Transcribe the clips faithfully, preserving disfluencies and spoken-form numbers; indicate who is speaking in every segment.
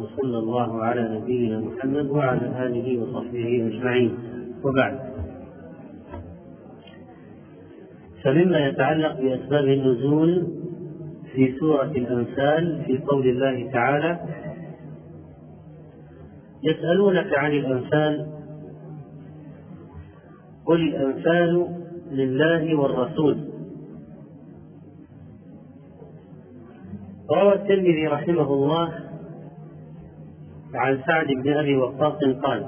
Speaker 1: وصلى الله على نبينا محمد وعلى آله وصحبه أجمعين، وبعد. فمما يتعلق بأسباب النزول في سورة الأنفال في قول الله تعالى: يسألونك عن الأنفال قل الأنفال لله والرسول. روى الترمذي رحمه الله عن سعد بن أبي وقاص قال: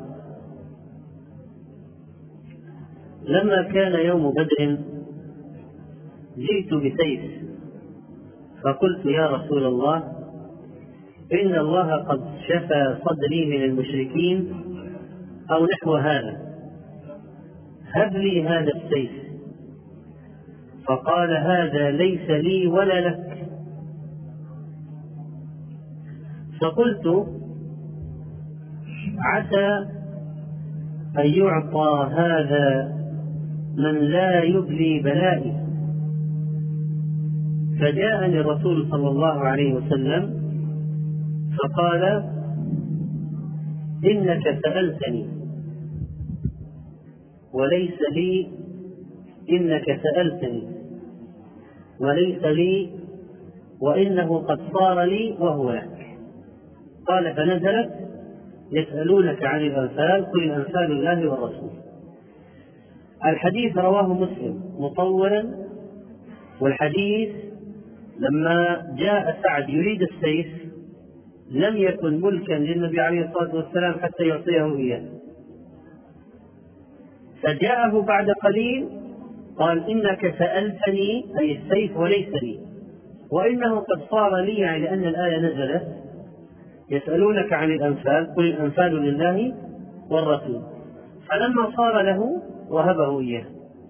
Speaker 1: لما كان يوم بدر جئت بسيف فقلت: يا رسول الله، إن الله قد شفى صدري من المشركين أو نحو هذا، هب لي هذا السيف. فقال: هذا ليس لي ولا لك. فقلت: عسى أن يعطى هذا من لا يبلي بلائي. فجاءني الرسول صلى الله عليه وسلم فقال: إنك سألتني وليس لي، إنك سألتني وليس لي، وإنه قد صار لي وهو لك. قال: فنزلت: يسألونك عن الأنفال قل الأنفال لله والرسول. الحديث رواه مسلم مطولا، والحديث لما جاء سعد يريد السيف لم يكن ملكا للنبي عليه الصلاة والسلام حتى يعطيه إياه، فجاءه بعد قليل قال: إنك سألتني أي السيف وليس لي، وإنه قد صار لي، يعني لأن الآية نزلت: يسألونك عن الأنفال قل الأنفال لله والرسول. فلما صار له وهبه إياه.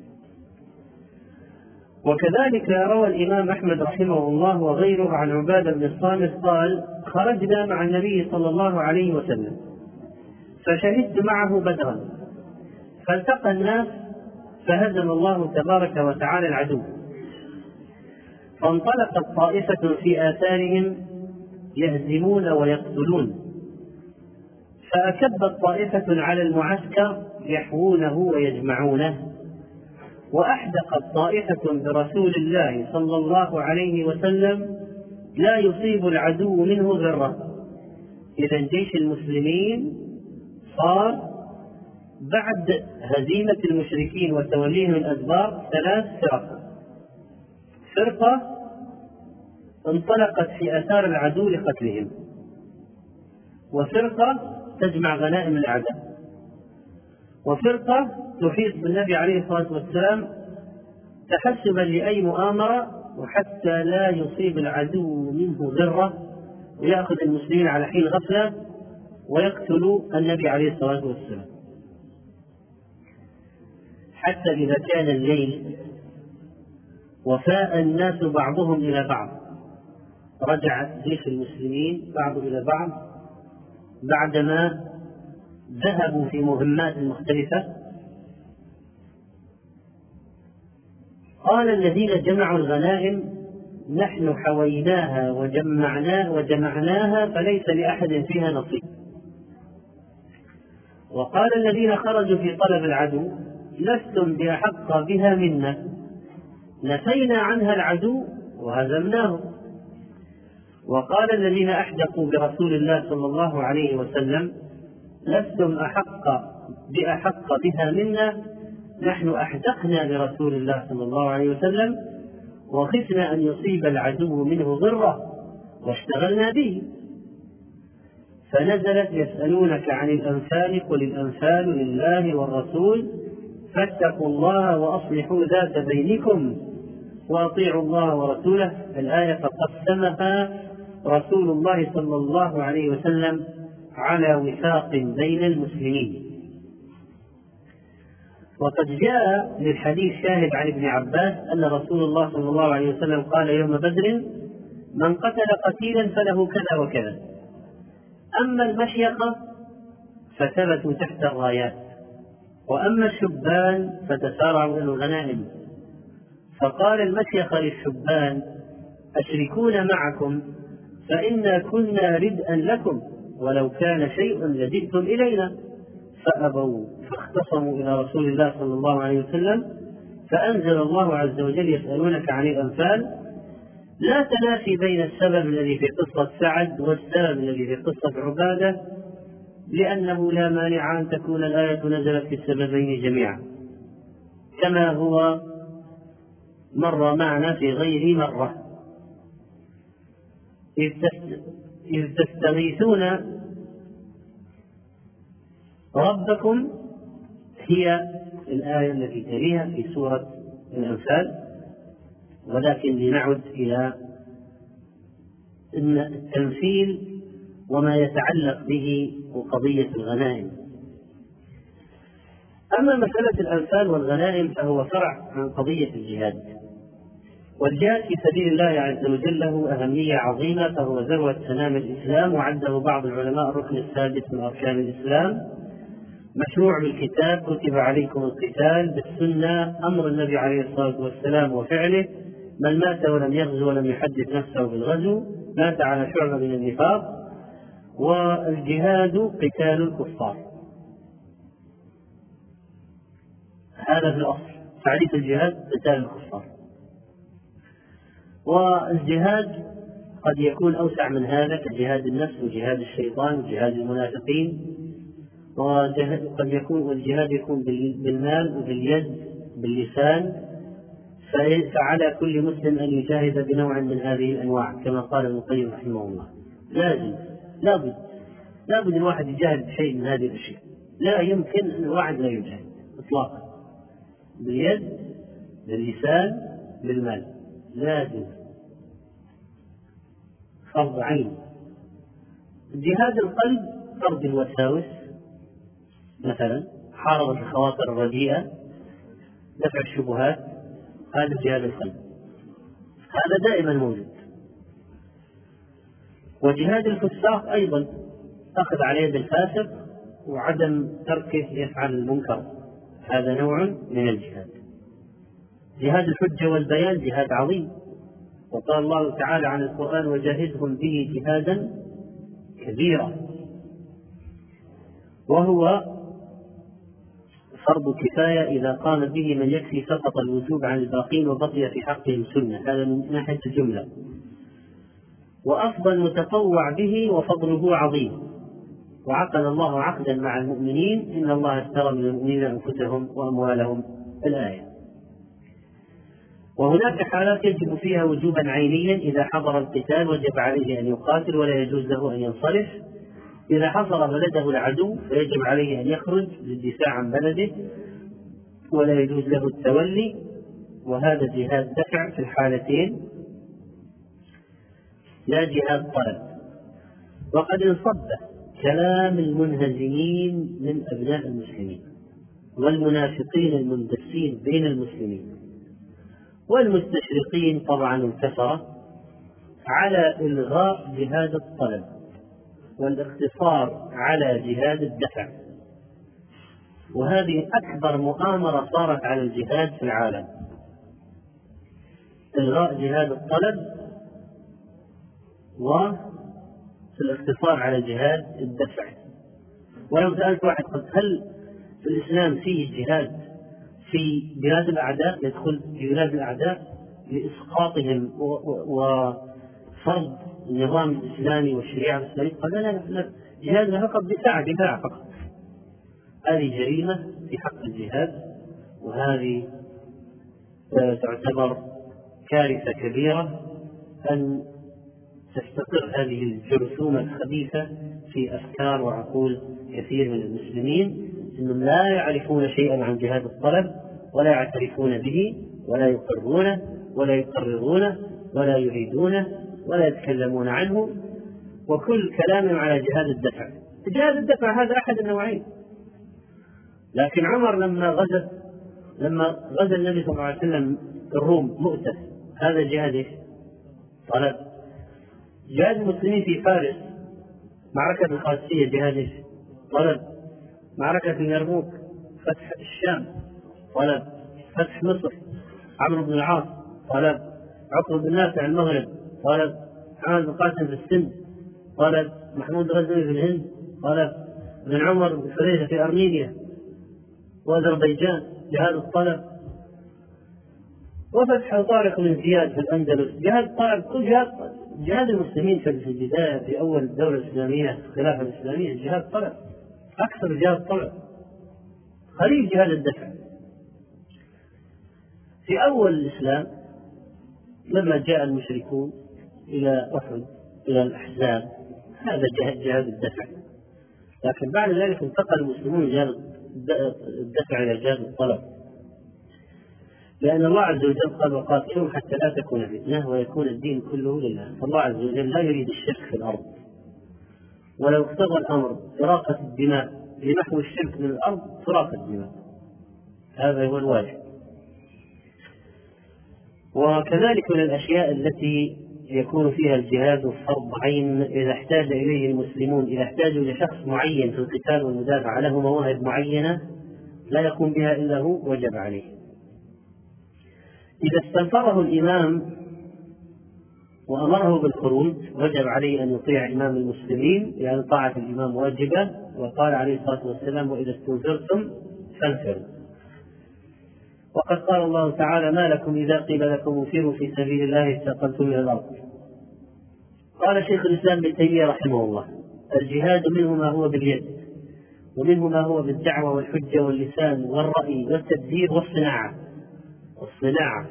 Speaker 1: وكذلك روى الإمام أحمد رحمه الله وغيره عن عبادة بن الصامت قال: خرجنا مع النبي صلى الله عليه وسلم فشهدت معه بدرا، فالتقى الناس فهزم الله تبارك وتعالى العدو، فانطلقت طائفة في آثارهم يهزمون ويقتلون، فأكبت طائفة على المعسكر يحوونه ويجمعونه، وأحدقت طائفة برسول الله صلى الله عليه وسلم لا يصيب العدو منه ذرة. إذا جيش المسلمين صار بعد هزيمة المشركين وتوليهم الأدبار ثلاث فرق: فرقة انطلقت في آثار العدو لقتلهم، وفرقة تجمع غنائم الأعداء، وفرقة تحيط بالنبي عليه الصلاة والسلام تحسبا لأي مؤامرة وحتى لا يصيب العدو منه ذرة، ويأخذ المسلمين على حين غفلة ويقتلوا النبي عليه الصلاة والسلام. حتى إذا كان الليل وفاء الناس بعضهم إلى بعض، رجع جيش المسلمين بعض إلى بعض بعدما ذهبوا في مهمات مختلفة. قال الذين جمعوا الغنائم: نحن حويناها وجمعناها وجمعناها فليس لأحد فيها نصيب. وقال الذين خرجوا في طلب العدو: لستم بأحق بها منا، نفينا عنها العدو وهزمناه. وقال الذين أحدقوا برسول الله صلى الله عليه وسلم: لستم أحق بأحق بها منا، نحن أحدقنا برسول الله صلى الله عليه وسلم وخفنا أن يصيب العدو منه ضرة واشتغلنا به. فنزلت: يسألونك عن الأنفال قل الأنفال لله والرسول فاتقوا الله وأصلحوا ذات بينكم وأطيعوا الله ورسوله. الآية فقسمها رسول الله صلى الله عليه وسلم على وفاق بين المسلمين. وقد جاء للحديث شاهد عن ابن عباس أن رسول الله صلى الله عليه وسلم قال يوم بدر: من قتل قتيلا فله كذا وكذا. أما المشيخة فثبتوا تحت الرايات، وأما الشبان فتسارعوا إلى الغنائم. فقال المشيخة للشبان: أشركون معكم فإنا كنا ردءا لكم ولو كان شيء لجئتم إلينا فأبوا فاختصموا إلى رسول الله صلى الله عليه وسلم، فأنزل الله عز وجل يسألونك عن الأنفال. لا تنافي بين السبب الذي في قصة سعد والسبب الذي في قصة عبادة، لأنه لا مانع أن تكون الآية نزلت في السببين جميعا، كما هو مر معنا في غير مرة. إذ تستغيثون ربكم هي الآية التي تليها في سورة الأنفال، ولكن لنعد إلى التمثيل وما يتعلق به وقضية الغنائم. أما مسألة الأنفال والغنائم فهو فرع عن قضية الجهاد، والجهاد في سبيل الله عز وجل له أهمية عظيمة، فهو ذروة سنام الإسلام، وعده بعض العلماء الركن السادس من أركان الإسلام، مشروع بالكتاب، كتب عليكم القتال، بالسنة أمر النبي عليه الصلاة والسلام وفعله، من مات ولم يغزو ولم يحدث نفسه بالغزو مات على شعبة من النفاق، والجهاد قتال الكفار. هذا في الأصل تعريف الجهاد قتال الكفار. والجهاد قد يكون أوسع من هذا، كجهاد النفس وجهاد الشيطان وجهاد المنافقين، وقد يكون والجهاد يكون بالمال وباليد باللسان، فعلى كل مسلم أن يجاهد بنوع من هذه الأنواع كما قال ابن القيم رحمه الله. لازم لابد لابد الواحد يجاهد بشيء من هذه الأشياء، لا يمكن أن الواحد لا يجاهد إطلاقا، باليد باللسان بالمال، لازم فرض عين. جهاد القلب طرد الوساوس مثلا، حاربة الخواطر الرديئة، دفع الشبهات، هذا جهاد القلب، هذا دائما موجود. وجهاد الفساق أيضا أخذ على يد الفاسق وعدم تركه يفعل المنكر، هذا نوع من الجهاد. جهاد الحجة والبيان جهاد عظيم، وقال الله تعالى عن القرآن وجاهدهم به جهادا كبيرا، وهو فرض كفاية إذا قام به من يكفي سقط الوجوب عن الباقين وبقي في حقهم سنة، هذا من ناحية الجملة. وأفضل متطوع به وفضله عظيم، وعقد الله عقدا مع المؤمنين إن الله اشترى من المؤمنين أنفسهم وأموالهم، الآية. وهناك حالات يجب فيها وجوبا عينيا، إذا حضر القتال وجب عليه أن يقاتل ولا يجوز له أن ينصرف، إذا حصر بلده العدو فيجب عليه أن يخرج للدفاع عن بلده ولا يجوز له التولي، وهذا جهاد دفع في الحالتين لا جهاد طلب. وقد انصب كلام المنهزمين من أبناء المسلمين والمنافقين المندسين بين المسلمين والمستشرقين طبعا الكفرة على إلغاء جهاد الطلب والاقتصار على جهاد الدفع، وهذه أكبر مؤامرة صارت على الجهاد في العالم، إلغاء جهاد الطلب والاقتصار على جهاد الدفع. ولو سألت واحد قد هل في الإسلام فيه جهاد في بلاد الأعداء، يدخل في بلاد الأعداء لإسقاطهم وفرض النظام الإسلامي والشريعة الإسلامية؟ قال لا لا لا، جهادنا فقط دفاع دفاع فقط. هذه جريمة في حق الجهاد، وهذه تعتبر كارثة كبيرة أن تستقر هذه الجرثومة الخبيثة في أفكار وعقول كثير من المسلمين، أنهم لا يعرفون شيئا عن جهاد الطلب ولا يعترفون به ولا يقرونه ولا يقررونه ولا يريدونه ولا يتكلمون عنه، وكل كلامهم على جهاد الدفع. جهاد الدفع هذا أحد النوعين، لكن عمر لما غزا لما غزا النبي صلى الله عليه وسلم الروم مؤتة، هذا جهاد طلب. جهاد المسلمين في فارس معركة القادسية جهاد طلب، معركة اليرموك، فتح الشام طلب، فتح مصر عمرو بن العاص طلب، عقبة بن نافع المغرب طلب، حمد بن قاسم في السند طلب محمود غزنوي في الهند، طلب ابن عمر وحذيفة في أرمينيا وأذربيجان جهاد الطلب، وفتح طارق بن زياد في الأندلس جهاد الطلب. كل جهاد جهاد المسلمين في البداية في أول الدولة الإسلامية الخلافة الإسلامية جهاد الطلب، أكثر جهاد الطلب، قليل جهاد الدفع. في أول الإسلام لما جاء المشركون إلى أحد إلى الأحزاب هذا جهاد جهاد الدفع، لكن بعد ذلك انتقل المسلمون جهاد الدفع إلى جهاد الطلب، لأن الله عز وجل قال وقاتلوا حتى لا تكون فتنة ويكون الدين كله لله. فالله عز وجل لا يريد الشرك في الأرض، ولو اقتضى الأمر إراقة الدماء لمحو الشرك من الأرض تراق الدماء، هذا هو الواجب. وكذلك من الأشياء التي يكون فيها الجهاد فرض عين إذا احتاج إليه المسلمون، إذا احتاجوا لشخص معين في القتال والمدافع له مواهب معينة لا يقوم بها إلا هو وجب عليه. إذا استنفره الإمام وأمره بالخروج وجب عليه أن يطيع إمام المسلمين، لأن طاعة الإمام واجبة، وقال عليه الصلاة والسلام وإذا استنفرتم فانفروا. وقد قال الله تعالى ما لكم إذا قيل لكم انفروا في سبيل الله استثقلتم إلى الأرض. قال شيخ الإسلام ابن تيمية رحمه الله الجهاد منه ما هو باليد، ومنه ما هو بالدعوة والحجة واللسان والرأي والتدبير والصناعة الصناعة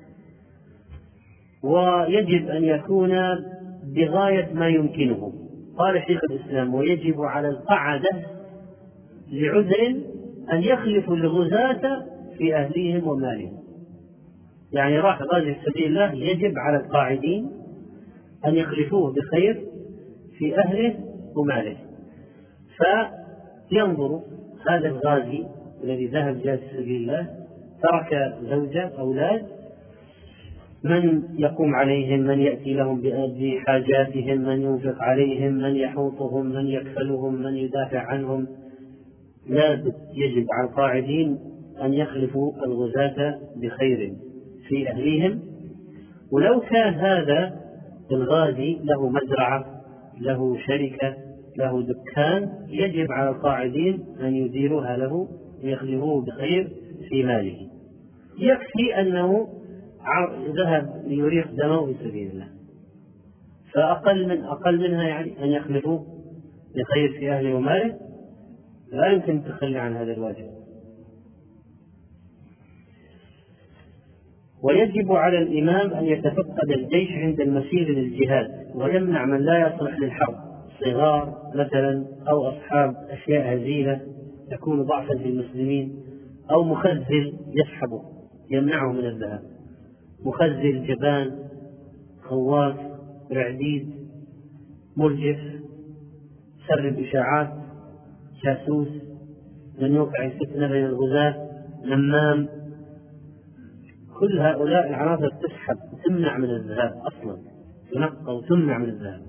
Speaker 1: ويجب أن يكون بغاية ما يمكنه. قال شيخ الإسلام ويجب على القعدة لعذر أن يخلفوا الغزاة في أهليهم ومالهم، يعني راح غازي في سبيل الله يجب على القاعدين أن يخلفوه بخير في أهله وماله. فينظر هذا الغازي الذي ذهب جاء في سبيل الله ترك زوجة أولاد، من يقوم عليهم، من يأتي لهم بحاجاتهم، من ينفق عليهم، من يحوطهم، من يكفلهم، من يدافع عنهم. لا يجب على القاعدين أن يخلفوا الغزاة بخير في أهليهم. ولو كان هذا الغازي له مزرعة له شركة له دكان يجب على القاعدين أن يديروها له ويخلفوه بخير في ماله. يكفي أنه ذهب ليريق دمه في سبيل الله، فأقل من أقل منها يعني أن يخلفوه بخير في أهله وماله، لا يمكن تخلي عن هذا الواجب. ويجب على الإمام أن يتفقد الجيش عند المسير للجهاد ويمنع من لا يصلح للحرب، صغار مثلا أو أصحاب أشياء هزيلة تكون ضعفا للمسلمين، أو مخزل يسحبه يمنعه من الذهاب، مخزل جبان خواف رعديد مرجف سرب إشاعات جاسوس من يوقع الفتنة بين الغزاة نمام، كل هؤلاء العناصر تسحب تمنع من الذهاب أصلا، تنقى وتمنع من الذهاب.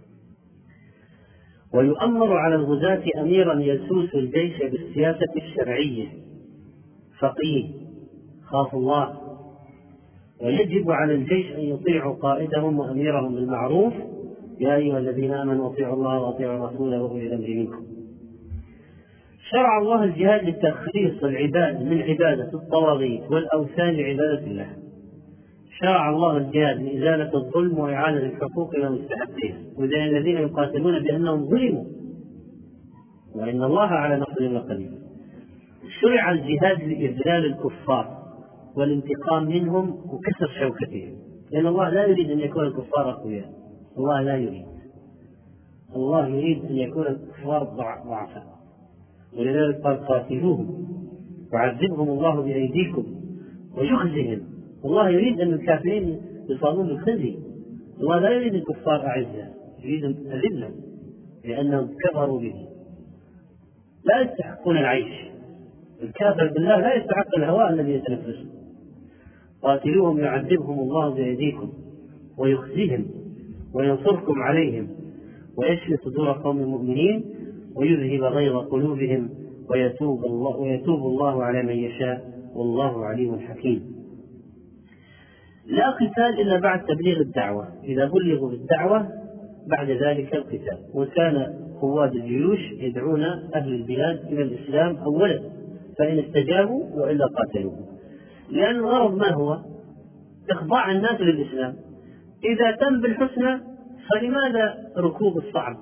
Speaker 1: ويؤمر على الغزاة أميرا يسوس الجيش بالسياسة الشرعية فقيه خاف الله. ويجب على الجيش أن يطيعوا قائدهم وأميرهم بالمعروف يا أيها الذين آمنوا اطيعوا الله وأطيعوا الرسول وأولي الأمر منكم. شرع الله الجهاد لتخليص العباد من عبادة الطواغيت والأوثان لعبادة الله. شرع الله الجهاد لإزالة الظلم وإعادة الحقوق إلى مستحقيها، وذين الذين يقاتلون بأنهم ظلموا وإن الله على نصرهم لقدير. شرع الجهاد لإذلال الكفار والانتقام منهم وكسر شوكتهم، لأن الله لا يريد أن يكون الكفار أقوياء، الله لا يريد، الله يريد أن يكون الكفار ضعفاء، ولذلك قال قاتلوهم وعذبهم الله بأيديكم ويخزهم. الله يريد أن الكافرين يصابون بالخزي، الله لا يريد الكفار أعزة، يريد أذلة لأنهم كفروا به، لا يستحقون العيش. الكافر بالله لا يستحق الهواء الذي يتنفسه. قاتلوهم يعذبهم الله بأيديكم ويخزيهم وينصركم عليهم ويشفي صدور قوم المؤمنين ويذهب غيظ قلوبهم ويتوب الله, ويتوب الله على من يشاء والله عليم حكيم. لا قتال إلا بعد تبليغ الدعوة، إذا بلغوا بالدعوة بعد ذلك القتال. وكان قواد الجيوش يدعون أهل البلاد إلى الإسلام أولا، فإن استجابوا وإلا قاتلوهم، لأن الغرض ما هو؟ إخضاع الناس للإسلام. إذا تم بالحسنى فلماذا ركوب الصعب؟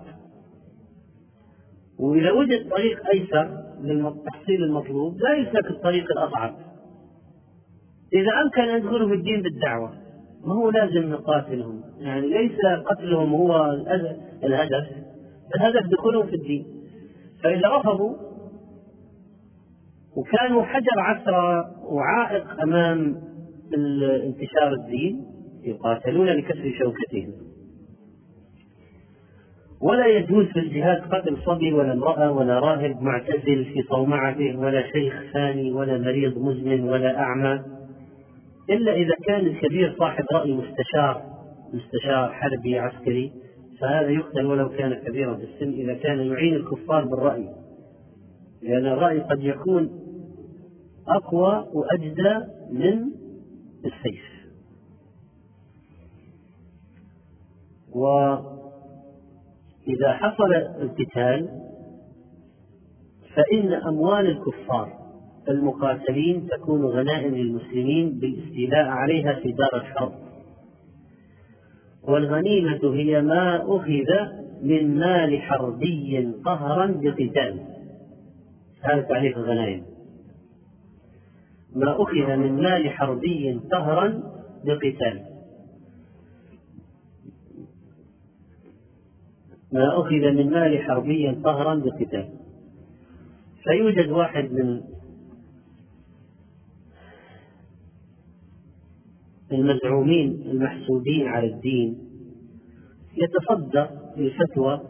Speaker 1: وإذا وجد طريق أيسر للتحصيل المطلوب لا يسلك الطريق الأصعب. إذا أمكن أن يدخلوا في الدين بالدعوة ما هو لازم نقاتلهم، يعني ليس قتلهم هو الهدف، الهدف دخولهم في الدين. فإذا رفضوا وكانوا حجر عثرة وعائق أمام انتشار الدين يقاتلون لكسر شوكتهم. ولا يجوز في الجهاد قتل صبي ولا امرأة ولا راهب معتزل في صومعته ولا شيخ ثاني ولا مريض مزمن ولا أعمى، إلا إذا كان الكبير صاحب رأي مستشار مستشار حربي عسكري، فهذا يقتل ولو كان كبيرا في السن إذا كان يعين الكفار بالرأي، لأن الرأي قد يكون أقوى وأجدى من السيف. وإذا حصل القتال فإن أموال الكفار المقاتلين تكون غنائم للمسلمين بالاستيلاء عليها في دار الحرب. والغنيمة هي ما أخذ من مال حربي قهرا بقتال. هذا تعريف الغنائم: ما أخذ من مال حربي قهرا بقتال. ما أخذ من مال حربي قهرا بقتال. فيوجد واحد من المزعومين المحسوبين على الدين يتصدر للفتوى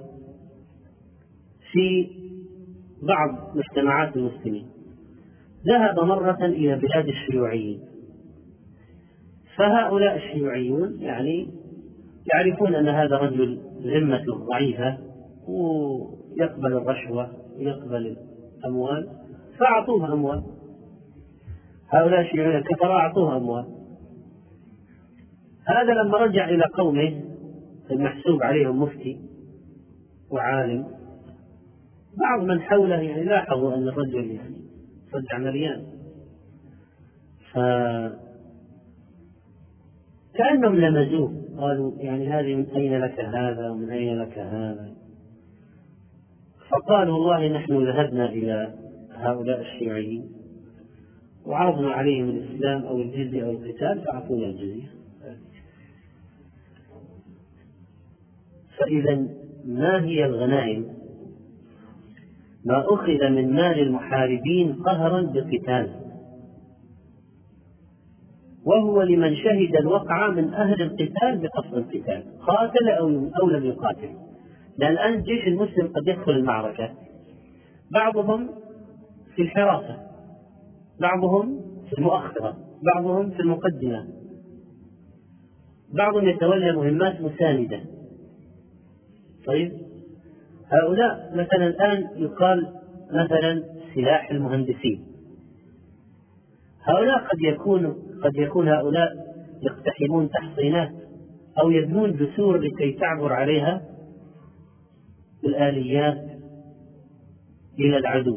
Speaker 1: في بعض مجتمعات المسلمين. ذهب مرة إلى بلاد الشيوعيين، فهؤلاء الشيوعيون يعني يعرفون أن هذا رجل ذمته ضعيفة ويقبل الرشوة ويقبل الأموال، فأعطوه أموال. هؤلاء الشيوعيون الكفرة أعطوه أموال. هذا لما رجع إلى قومه المحسوب عليهم مفتي وعالم، بعض من حوله يعني لاحظوا أن الرجل يعني صدع مليان، فكأنهم لمزوه، قالوا يعني هذه من أين لك هذا ومن أين لك هذا؟ فقالوا والله نحن ذهبنا إلى هؤلاء الشيوعيين وعرضنا عليهم الإسلام أو الجزية أو القتال فأعطونا الجزية. فإذا ما هي الغنائم؟ ما أخذ من مال المحاربين قهرا بقتال، وهو لمن شهد الوقعة من أهل القتال بقصد القتال، قاتل أو لم يقاتل. لأن الآن الجيش المسلم قد يدخل المعركة، بعضهم في الحراسة، بعضهم في المؤخرة، بعضهم في المقدمة، بعضهم يتولى مهمات مساندة. طيب هؤلاء مثلا الآن يقال مثلا سلاح المهندسين، هؤلاء قد يكون قد يكون هؤلاء يقتحمون تحصينات أو يبنون جسور لكي تعبر عليها الآليات إلى العدو.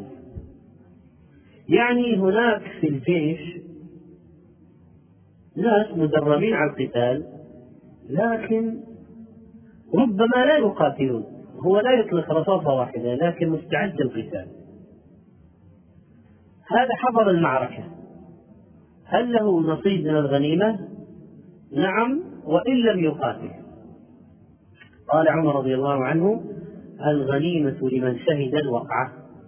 Speaker 1: يعني هناك في الجيش ناس مدربين على القتال لكن ربما لا يقاتلون، هو لا يطلق رصاصة واحدة لكن مستعد للقتال. هذا حضر المعركة، هل له نصيب من الغنيمة؟ نعم، وإن لم يقاتل. قال عمر رضي الله عنه: الغنيمة لمن شهد الوقعة.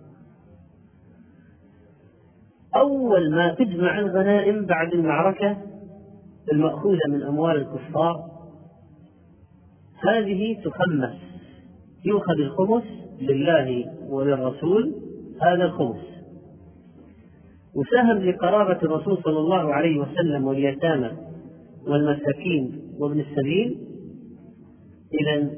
Speaker 1: أول ما تجمع الغنائم بعد المعركة المأخوذة من أموال الكفار هذه تخمس، يؤخذ الخمس لله وللرسول، هذا الخمس، وسهم لقرابة الرسول صلى الله عليه وسلم واليتامى والمساكين وابن السبيل. إذن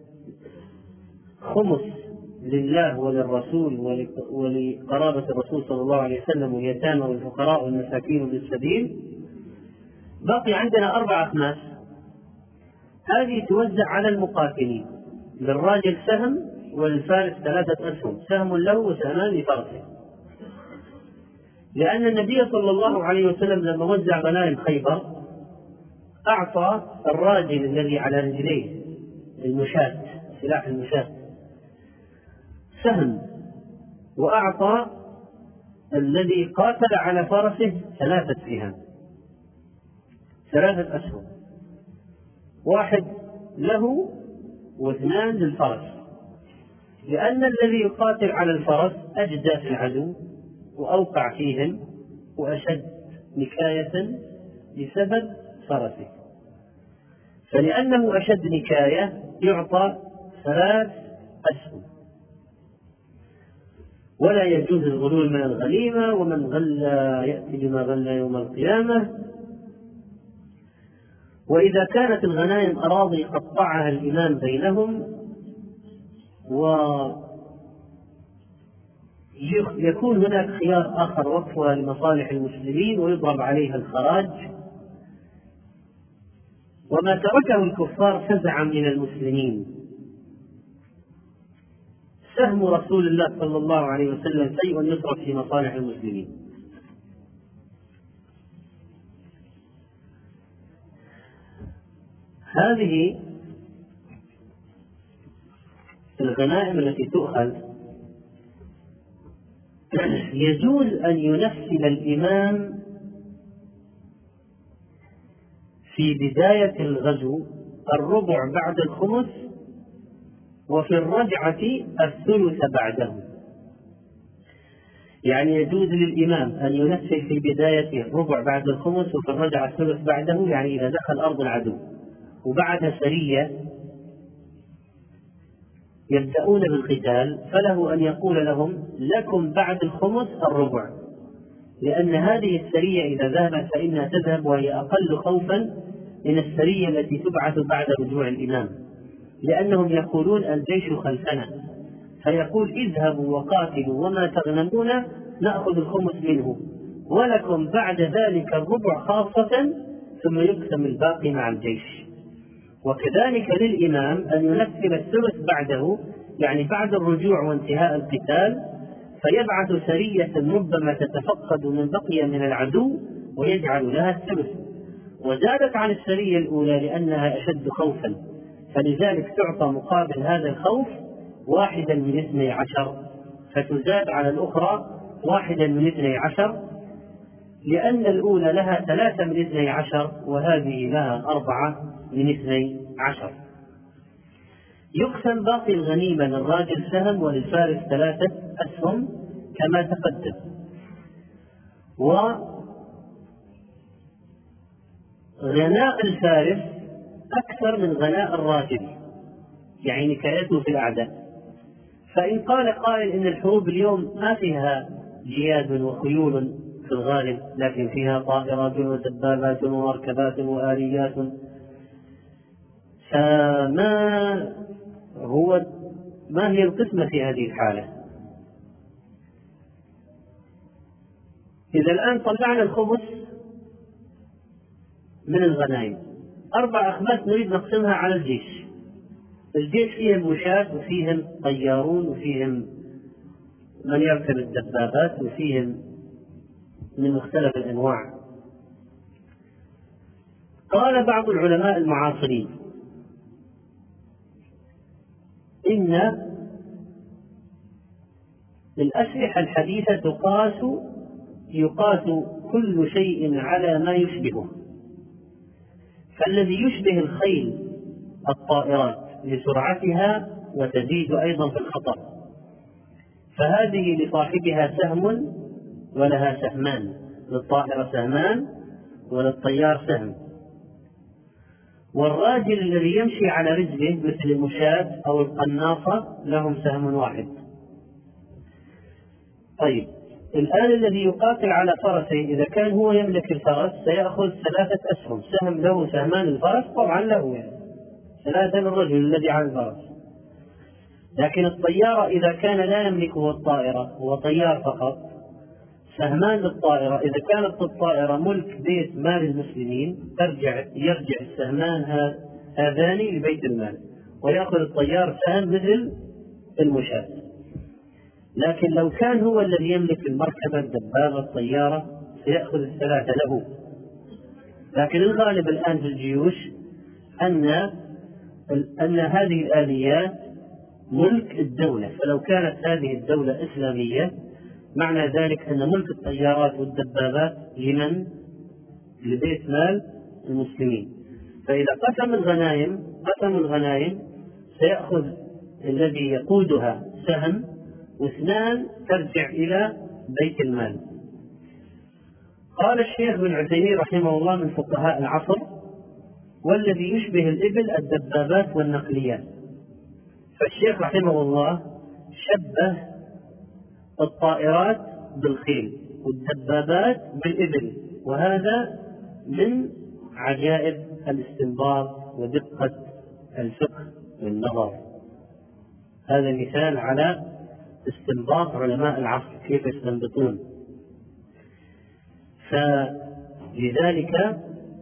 Speaker 1: خمس لله وللرسول ولقرابة الرسول صلى الله عليه وسلم واليتامى والفقراء والمساكين وابن السبيل. بقي عندنا أربع أخماس، هذه توزع على المقاتلين للراجل سهم وللفارس ثلاثة أسهم، سهم له وسهمان لفرسه، لأن النبي صلى الله عليه وسلم لما وزع غنائم خيبر أعطى الراجل الذي على رجليه المشاة، سلاح المشاة، سهم، وأعطى الذي قاتل على فرسه ثلاثة سهام، ثلاثة أسهم، واحد له واثنان للفرس، لأن الذي يقاتل على الفرس أجدى في العدو وأوقع فيهم وأشد نكاية بسبب فرسه، فلأنه أشد نكاية يعطى ثلاث أسهم. ولا يجوز الغلول من الغنيمة، ومن غل يأتي بما غل يوم القيامة. وإذا كانت الغنائم أراضي قطعها الإمام بينهم ويكون هناك خيار آخر وقفها لمصالح المسلمين ويضرب عليها الخراج، وما تركه الكفار فزعا من المسلمين. سهم رسول الله صلى الله عليه وسلم شيء يصرف في مصالح المسلمين. هذه الغنائم التي تؤخذ يجوز أن ينفذ الإمام في بداية الغزو الربع بعد الخمس، وفي الرجعة الثلث بعده. يعني يجوز للإمام أن ينفذ في بداية الربع بعد الخمس، وفي الرجعة الثلث بعده، يعني إذا دخل أرض العدو وبعد سرية يبدأون بالقتال فله أن يقول لهم لكم بعد الخمس الربع، لأن هذه السرية إذا ذهبت فإنها تذهب وهي أقل خوفا من السرية التي تبعث بعد رجوع الإمام، لأنهم يقولون الجيش خلفنا، فيقول اذهبوا وقاتلوا وما تغنمون نأخذ الخمس منه، ولكم بعد ذلك الربع خاصة، ثم يقسم الباقي مع الجيش. وكذلك للإمام أن ينفذ الثلث بعده، يعني بعد الرجوع وانتهاء القتال، فيبعث سرية ربما تتفقد من بقي من العدو ويجعل لها الثلث، وزادت عن السرية الأولى لأنها أشد خوفا، فلذلك تعطى مقابل هذا الخوف واحدا من اثني عشر، فتزاد على الأخرى واحدا من اثني عشر، لأن الأولى لها ثلاثة من اثني عشر وهذه لها أربعة من اثني عشر. يقسم باقي الغنيمة للراجل سهم وللفارس ثلاثة أسهم كما تقدم. وغناء الفارس أكثر من غناء الراجل، يعني نكايته في الأعداء. فإن قال قائل إن الحروب اليوم ما فيها جياد وخيول في الغالب، لكن فيها طائرات ودبابات ومركبات وآليات، فما هو ما هي القسمة في هذه الحالة؟ إذا الآن طلعنا الخمس من الغنائم، أربع أخماس نريد نقسمها على الجيش. الجيش فيهم مشاة وفيهم طيارون وفيهم من يركب الدبابات وفيهم من مختلف الأنواع. قال بعض العلماء المعاصرين إن الأسلحة الحديثة تقاس يقاس كل شيء على ما يشبهه، فالذي يشبه الخيل الطائرات لسرعتها وتزيد أيضا في الخطر، فهذه لصاحبها سهم ولها سهمان، للطائرة سهمان وللطيار سهم. والراجل الذي يمشي على رجله مثل المشاة أو القناصة لهم سهم واحد. طيب الآن الذي يقاتل على فرسه إذا كان هو يملك الفرس سيأخذ ثلاثة أسهم، سهم له سهمان الفرس طبعا له يعني ثلاثة للرجل الذي على الفرس. لكن الطيارة إذا كان لا يملكه الطائرة هو طيار فقط، سهمان للطائرة. إذا كانت الطائرة ملك بيت مال المسلمين ترجع يرجع السهمان هذان لبيت المال، ويأخذ الطيار سهم مثل المشاة. لكن لو كان هو الذي يملك المركبة الدبابة الطيارة سيأخذ الثلاثة له. لكن الغالب الآن في الجيوش أن أن هذه الآليات ملك الدولة، فلو كانت هذه الدولة إسلامية معنى ذلك أن ملك الطيارات والدبابات لمن؟ لبيت مال المسلمين. فإذا قسم الغنائم قسم الغنائم سيأخذ الذي يقودها سهم، واثنان ترجع إلى بيت المال. قال الشيخ ابن عثيمين رحمه الله من فقهاء العصر: والذي يشبه الإبل الدبابات والنقليات. فالشيخ رحمه الله شبه الطائرات بالخيل والدبابات بالإبل، وهذا من عجائب الاستنباط ودقة الفقه والنظر. هذا مثال على استنباط علماء العصر كيف يستنبطون. فلذلك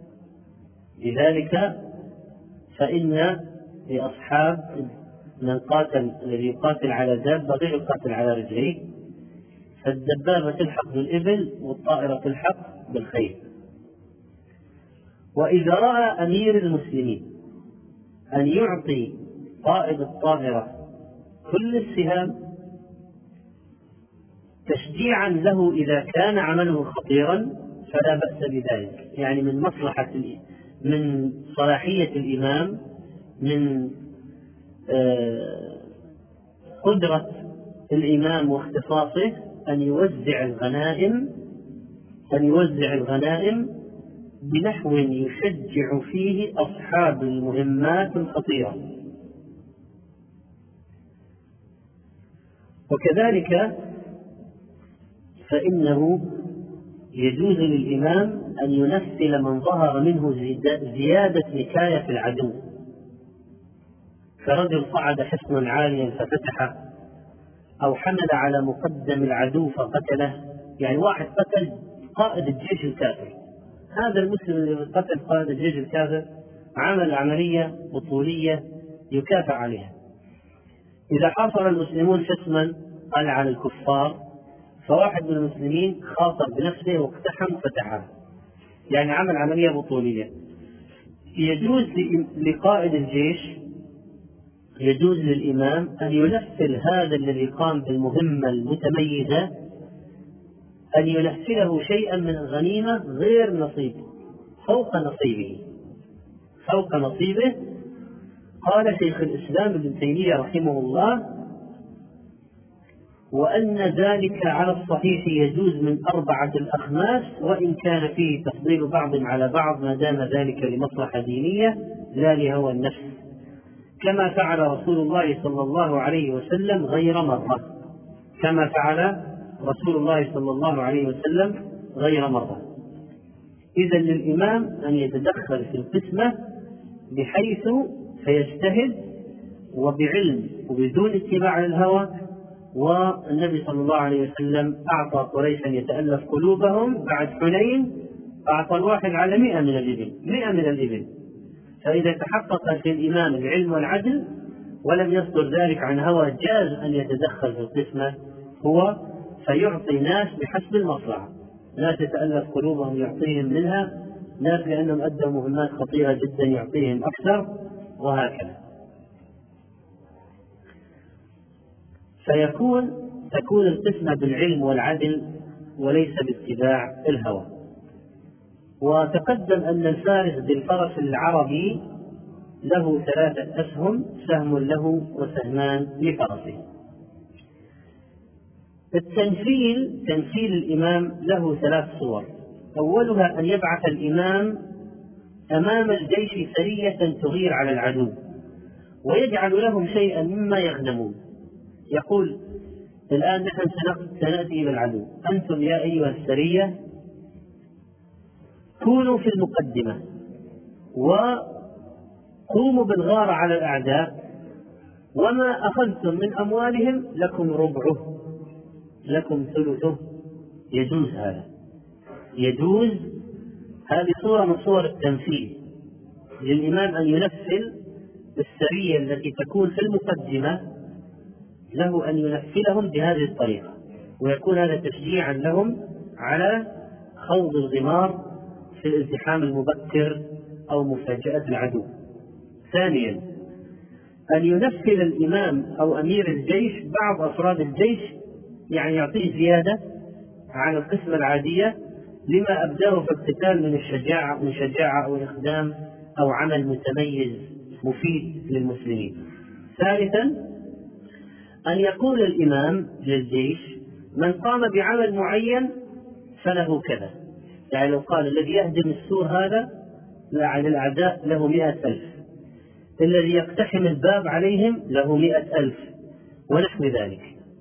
Speaker 1: لذلك فإن لأصحاب من قاتل الذي يقاتل على دابة غير يقاتل على رجليه، فالدبابة تلحق بالإبل والطائرة تلحق بالخيل. وإذا رأى أمير المسلمين أن يعطي قائد الطائرة كل السهام تشجيعا له إذا كان عمله خطيرا فلا بأس بذلك، يعني من مصلحة من صلاحية الإمام، من قدرة الإمام واختصاصه أن يوزع الغنائم أن يوزع الغنائم بنحو يشجع فيه أصحاب المهمات الخطيرة. وكذلك فإنه يجوز للإمام أن ينفل من ظهر منه زيادة نكاية في العدو، كرجل صعد حصنا عاليا ففتحه، أو حمل على مقدم العدو فقتله. يعني واحد قتل قائد الجيش الكافر، هذا المسلم الذي قتل قائد الجيش الكافر عمل عملية بطولية يكافئ عليها. إذا حاصر المسلمون حصنا قال على الكفار، فواحد من المسلمين خاطر بنفسه واقتحم وفتحها، يعني عمل عملية بطولية. يجوز لقائد الجيش يجوز للإمام أن ينفل هذا الذي قام بالمهمة المتميزة، أن ينفله شيئا من الغنيمة غير نصيبه، فوق نصيبه فوق نصيبه قال شيخ الإسلام ابن تيمية رحمه الله: وأن ذلك على الصحيح يجوز من أربعة الأخماس، وإن كان فيه تفضيل بعض على بعض ما دام ذلك لمصلحة دينية لا لهوى النفس، كما فعل رسول الله صلى الله عليه وسلم غير مرة كما فعل رسول الله صلى الله عليه وسلم غير مرة. إذن للإمام أن يتدخل في القسمة بحيث فيجتهد وبعلم وبدون اتباع الهوى. والنبي صلى الله عليه وسلم أعطى قريشا يتألف قلوبهم بعد حنين، أعطى الواحد على مئة من الإبل مئة من الإبل. فإذا تحقق في الإمام العلم والعدل ولم يصدر ذلك عن هوى جاز أن يتدخل في القسمة هو، فيعطي ناس بحسب المصلحة، ناس يتألف قلوبهم يعطيهم منها، ناس لأنهم أدوا مهمات خطيرة جدا يعطيهم أكثر، وهكذا. فيكون تكون القسمة بالعلم والعدل وليس باتباع الهوى. وتقدم أن الفارس بالفرس العربي له ثلاثة أسهم، سهم له وسهمان لفرسه. التنفيل تنفيل الإمام له ثلاث صور. أولها أن يبعث الإمام أمام الجيش سرية تغير على العدو ويجعل لهم شيئا مما يغنمون، يقول: الآن نحن سنأتي إلى العدو، أنتم يا أيها السرية كونوا في المقدمة وقوموا بالغارة على الأعداء، وما أخذتم من أموالهم لكم ربعه لكم ثلثه. يجوز هذا، يجوز. هذه صورة من صور التنفيذ للإمام أن ينفل السرية التي تكون في المقدمة له أن ينفذهم بهذه الطريقة، ويكون هذا تشجيعا لهم على خوض الغمار في الالتحام المبكر أو مفاجأة العدو. ثانيا أن ينفذ الإمام أو أمير الجيش بعض أفراد الجيش، يعني يعطيه زيادة على القسمة العادية لما أبداه في القتال من الشجاعة من شجاعة أو إقدام أو عمل متميز مفيد للمسلمين. ثالثا أن يقول الإمام للجيش من قام بعمل معين فله كذا، يعني لو قال الذي يهدم السور هذا على الأعداء له مئة ألف، الذي يقتحم الباب عليهم له مئة ألف ونحو ذلك،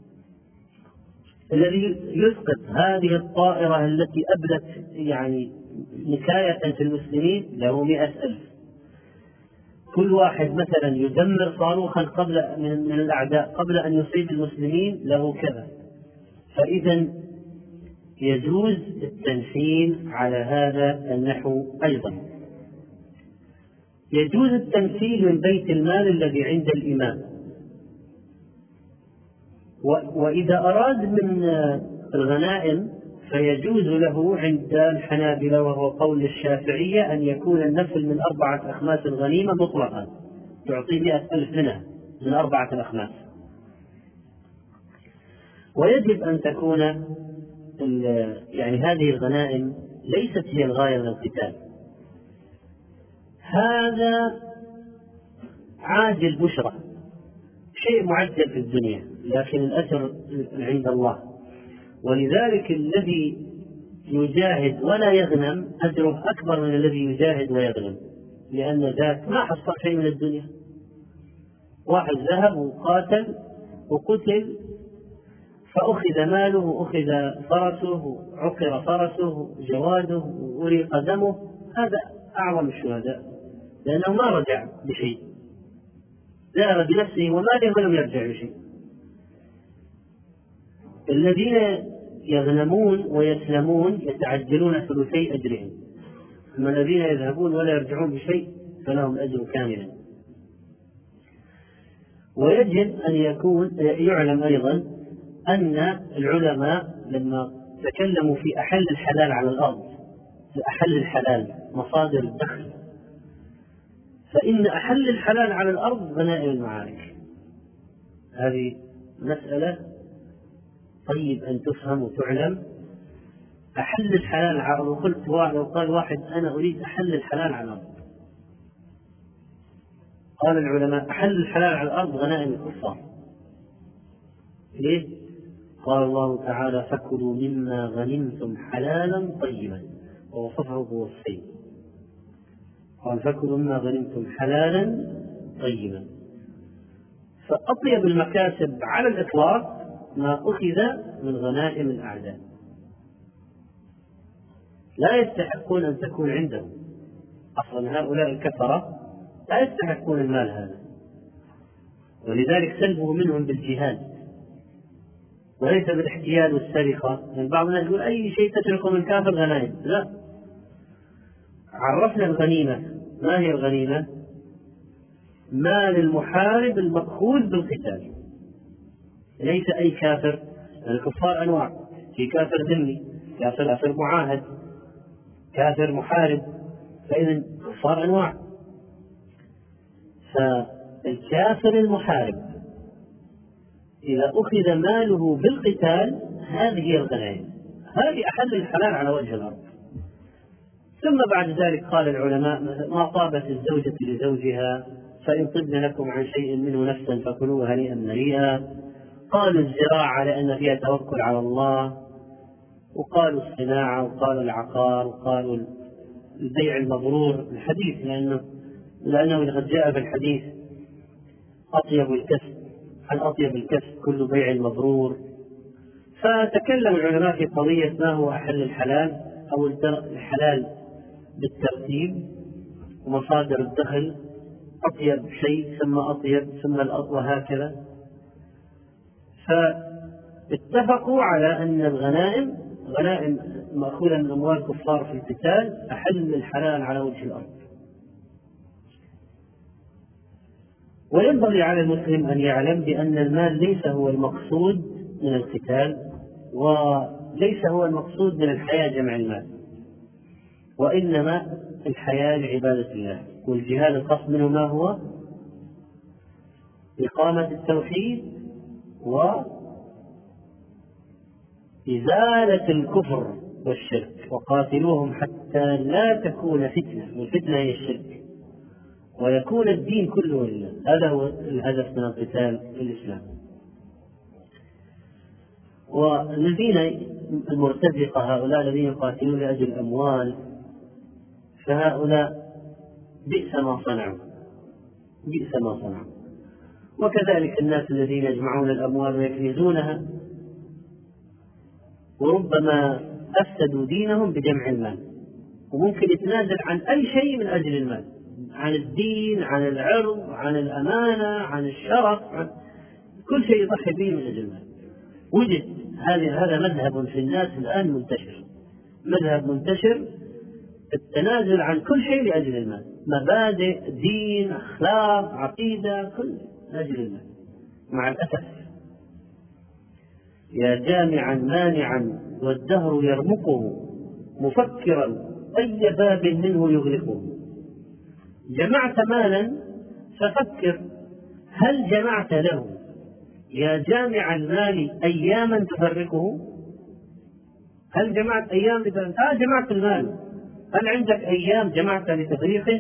Speaker 1: الذي يسقط هذه الطائرة التي أبدت يعني نكاية في المسلمين له مئة ألف، كل واحد مثلا يدمر صاروخا قبل من الأعداء قبل أن يصيب المسلمين له كذا. فإذا يجوز التنفيذ على هذا النحو. أيضا يجوز التمثيل من بيت المال الذي عند الإمام، وإذا أراد من الغنائم فيجوز له عند الحنابلة وهو قول الشافعية أن يكون النفل من أربعة أخماس الغنيمة مطلقا، يعطي مئة ألف منها من أربعة الأخماس. ويجب أن تكون يعني هذه الغنائم ليست هي الغاية من القتال، هذا عاجل بشرى، شيء معجل في الدنيا لكن الأجر عند الله. ولذلك الذي يجاهد ولا يغنم أجره أكبر من الذي يجاهد ويغنم، لأن ذاك ما حصل شيء من الدنيا. واحد ذهب وقاتل وقتل فأخذ ماله وأخذ فرسه، عقر فرسه جواده وأريق دمه، هذا أعظم الشهداء لأنه ما رجع بشيء، ذهب بنفسه وماله ولم يرجع بشيء. الذين يغنمون ويسلمون يتعجلون ثلثي أجرهم، أما الذين يذهبون ولا يرجعون بشيء فلهم أجر كاملا. ويجب أن يكون يعلم أيضا أن العلماء لما تكلموا في أحل الحلال على الأرض، في أحل الحلال مصادر الدخل، فإن أحل الحلال على الأرض غنائم المعارك. هذه مسألة طيب أن تفهم وتعلم. أحل الحلال على الأرض، قلت لو قال واحد أنا أريد أحل الحلال على الأرض، قال العلماء أحل الحلال على الأرض غنائم الكفار. ليه؟ قال الله تعالى فكلوا مما غنمتم حلالا طيبا، ووصفه بوصفين، قال فكلوا مما غنمتم حلالا طيبا. فأطيب المكاسب على الإطلاق ما أخذ من غنائم الأعداء، لا يستحقون أن تكون عندهم أصلا، هؤلاء الكفرة لا يستحقون المال هذا، ولذلك سلبه منهم بالجهاد وليس بالاحتيال والسرقة. يعني بعض الناس يقول أي شيء تتركه من كافر غنائم، لا، عرفنا الغنيمة. ما هي الغنيمة؟ مال المحارب المأخوذ بالقتال، ليس أي كافر. الكفار أنواع، في كافر ذمي، كافر كافر معاهد، كافر محارب، فإذا الكفار أنواع. فالكافر المحارب إذا أخذ ماله بالقتال هذه هي الغنائم، هذه أحل الحلال على وجه الأرض. ثم بعد ذلك قال العلماء ما طابت الزوجة لزوجها فإن طبن لكم عن شيء منه نفسا فكلوه هنيئا مريئا. قالوا الزراعة لأن فيها توكل على الله، وقالوا الصناعة، وقالوا العقار، وقالوا البيع المبرور. الحديث لأنه لأنه قد جاء في الحديث أطيب الكسب عن أطيب الكسب كل بيع مبرور. فتكلم العلماء في قضية ما هو أحل الحلال أو الحلال بالترتيب ومصادر الدخل، أطيب شيء ثم أطيب ثم الأطيب وهكذا. فاتفقوا على أن الغنائم غنائم مأخوذة من أموال الكفار في القتال أحل الحلال على وجه الأرض. وينبغي على المسلم أن يعلم بأن المال ليس هو المقصود من القتال، وليس هو المقصود من الحياة جمع المال، وإنما الحياة لعبادة الله. والجهاد القصد منه ما هو؟ إقامة التوحيد وإزالة الكفر والشرك، وقاتلوهم حتى لا تكون فتنة، والفتنة هي الشرك، ويكون الدين كله لله. هذا هو الهدف من القتال في الإسلام. والذين المرتزقة هؤلاء الذين يقاتلون لأجل الأموال، فهؤلاء بئس ما صنعوا، بئس ما صنعوا. وكذلك الناس الذين يجمعون الأموال ويكنزونها، وربما أفسدوا دينهم بجمع المال، وممكن يتنازل عن أي شيء من أجل المال، عن الدين، عن العرض، عن الأمانة، عن الشرف، عن كل شيء يضحي به من أجل المال. وجد هذا مذهب في الناس الآن منتشر، مذهب منتشر التنازل عن كل شيء لأجل المال، مبادئ، دين، أخلاق، عقيدة، كل لأجل المال. مع الأسف يا جامعا مانعا والدهر يرمقه، مفكرا أي باب منه يغلقه. جمعت مالا ففكر هل جمعت له يا جامع المال أياما تفرقه؟ هل جمعت أيام لتفرقه؟ هل جمعت المال، هل عندك أيام جمعت لتفريقه؟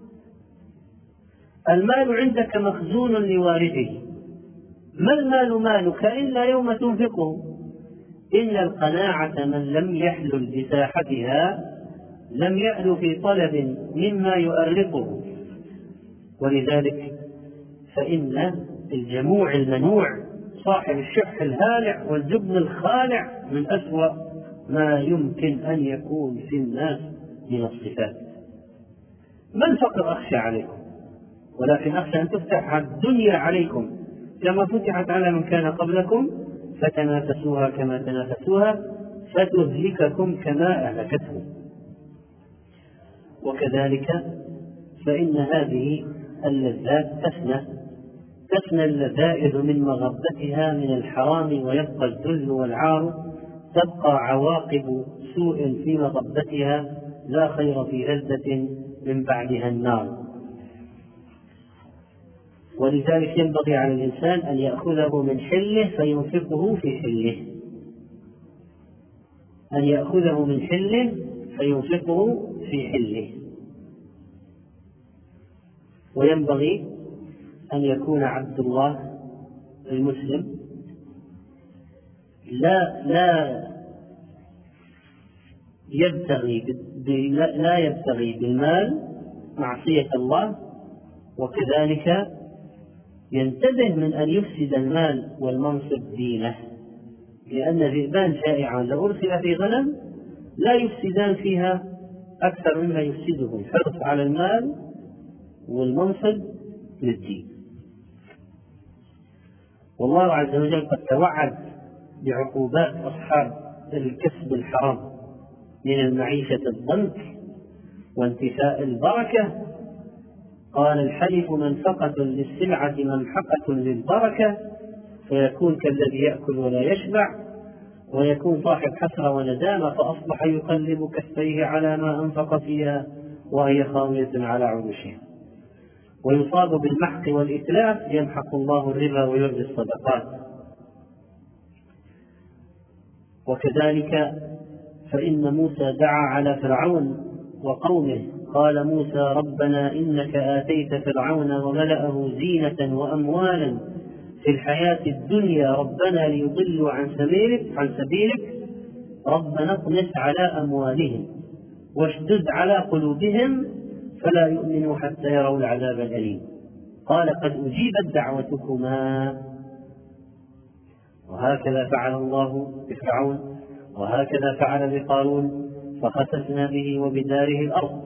Speaker 1: المال عندك مخزون لوارثه، ما المال مالك إلا يوم تنفقه. إن القناعة من لم يحلل بساحتها لم يأل في طلب مما يؤرقه. ولذلك فإن الجموع المنوع صاحب الشح الهالع والجبن الخالع من أسوأ ما يمكن أن يكون في الناس من الصفات. ما الفقر أخشى عليكم، ولكن أخشى أن تفتح الدنيا عليكم كما فتحت على من كان قبلكم، فتنافسوها كما تنافسوها، فتهلككم كما أهلكتهم. وكذلك فإن هذه اللذات تفنى، تفنى اللذائذ من مغبتها من الحرام، ويبقى الذل والعار، تبقى عواقب سوء في مغبتها، لا خير في لذة من بعدها النار. ولذلك ينبغي على الإنسان أن يأخذه من حله فينفقه في حله، أن يأخذه من حله فينفقه في حله. وينبغي أن يكون عبد الله المسلم لا لا يبتغي لا يبتغي بالمال معصية الله، وكذلك ينتبه من أن يفسد المال والمنصب دينه، لأن الذئبان شائعان لو أرسل في غنم لا يفسدان فيها أكثر مما يفسده الحرص على المال والمنصب للدين. والله عز وجل قد توعد بعقوبات أصحاب الكسب الحرام من المعيشة الضنك وانتفاء البركة. قال الحلف منفقة للسلعة ممحقة للبركة، فيكون كالذي يأكل ولا يشبع، ويكون صاحب حسرة وندامة فأصبح يقلب كفيه على ما أنفق فيها وهي خاوية على عروشها. ويصاب بالمحق والإتلاف، يمحق الله الربا ويربي الصدقات. وكذلك فإن موسى دعا على فرعون وقومه، قال موسى ربنا إنك آتيت فرعون وملأه زينة وأموالا في الحياة الدنيا ربنا ليضلوا عن سبيلك عن سبيلك ربنا اطمس على أموالهم واشدد على قلوبهم فلا يؤمنوا حتى يروا العذاب الأليم. قال قد أجيبت دعوتكما. وهكذا فعل الله بفرعون، وهكذا فعل بقارون، فخسفنا به وبداره الأرض.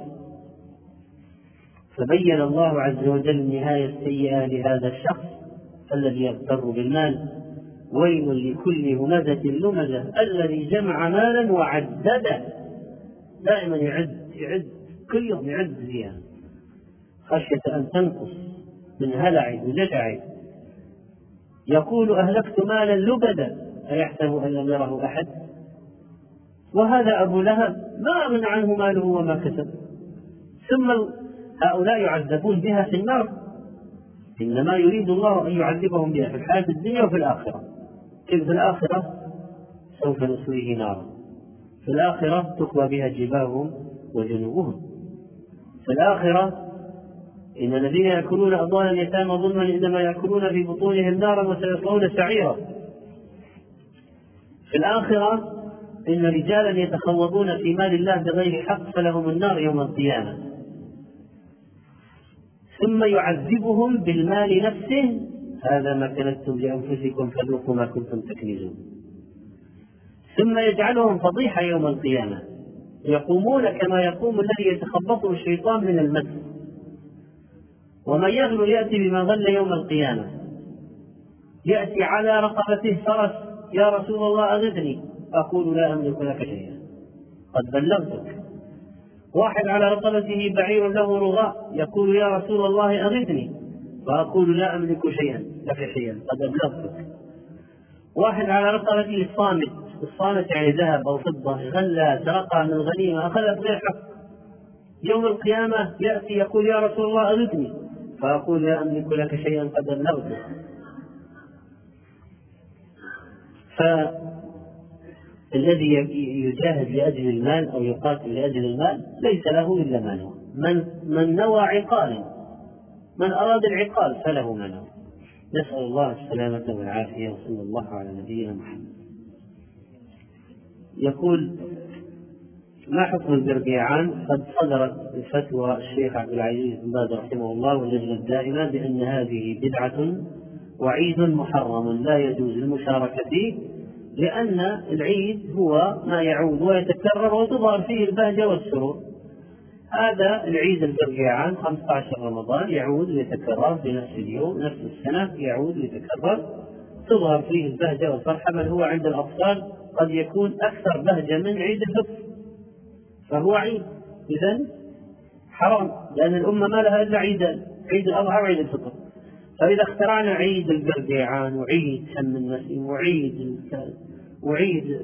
Speaker 1: فبين الله عز وجل النهاية السيئة لهذا الشخص الذي يغتر بالمال. ويل لكل همزة لمزة الذي جمع مالا وعدده. دائما يعد يعد كل يوم يعد فيها خشية أن تنقص من هلع وجشع يقول أهلكت مالا لبدا أيحسب أن لم يره أحد، وهذا أبو لهب ما أغنى عنه ماله وما كسب. ثم هؤلاء يعذبون بها في النار، إنما يريد الله أن يعذبهم بها في الحياة الدنيا وفي الآخرة. في الآخرة سوف نصليه نارا، في الآخرة تكوى بها جباههم وجنوبهم. في الآخرة إن الذين يأكلون أموال اليتامى ظلما إنما يأكلون في بطونهم نارا وسيصلون سعيرا. في الآخرة إن رجالا يتخوضون في مال الله بغير حق فلهم النار يوم القيامة. ثم يعذبهم بالمال نفسه، هذا ما كنتم لأنفسكم فذوقوا ما كنتم تكنزون. ثم يجعلهم فضيحة يوم القيامة، يقومون كما يقوم الذي يتخبطه الشيطان من المس، ومن يغل يأتي بما غل يوم القيامة، يأتي على رقبته فرس، يا رسول الله أغثني، أقول لا أملك لك شيئا قد بلغتك. واحد على رقبته بعير له رغاء، يقول يا رسول الله أغثني، فأقول لا أملك شيئا لك شيئا قد أبلغتك. واحد على رقبته الصامت، الصامت يعني ذهب أو فضة، غلى سرقها من الغنيمة أخذها بغير حق، يوم القيامة يأتي يقول يا رسول الله أغثني، فأقول لا أملك لك شيئا قد أبلغتك. فالذي يجاهد لأجل المال أو يقاتل لأجل المال ليس له إلا ماله. من, من نوى عقالا، من أراد العقال فله ماله. نسأل الله السلامة والعافية، وصلى الله على نبينا محمد. يقول ما حكم البرقيعان؟ قد صدرت فتوى الشيخ عبد العزيز بن باز رحمه الله واللجنة الدائمة بأن هذه بدعة وعيد محرم لا يجوز المشاركة فيه، لأن العيد هو ما يعود ويتكرر وتظهر فيه البهجة والسرور. هذا العيد البرقيعان خمسة عشر رمضان يعود ويتكرر في نفس اليوم نفس السنة، يعود ويتكرر تظهر فيه البهجة والفرحة، بل هو عند الأطفال قد يكون أكثر بهجة من عيد الفطر، فهو عيد إذن حرام، لأن الأمة ما لها إلا عيدان، عيد الأضحى وعيد الفطر. فإذا اخترعنا عيد البرقيعان وعيد شم النسيم وعيد وعيد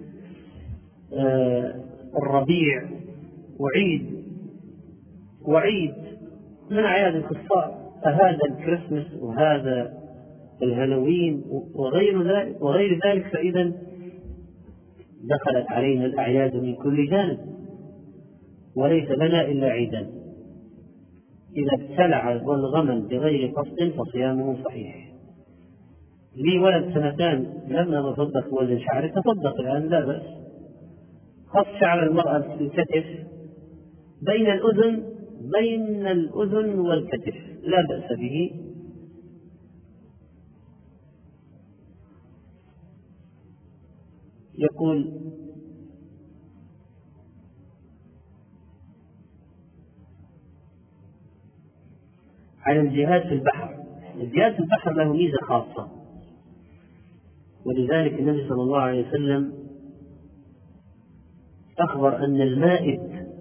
Speaker 1: آه الربيع وعيد وعيد من أعياد الكفار، فهذا الكريسماس وهذا الهالوين وغير ذلك وغير ذلك فإذا دخلت علينا الأعياد من كل جانب، وليس لنا إلا عيدان. إذا ابتلع والغمل بغير قصد فصيامه صحيح. لي ولد سنتان لما تصدق وزن شعره، تصدق الآن لا بأس، خص شعر المرأة في الكتف بين الأذن بين الأذن والكتف لا بأس به. يقول عن الجهاد في البحر. الجهاد في البحر له ميزة خاصة، ولذلك النبي صلى الله عليه وسلم أخبر أن المائد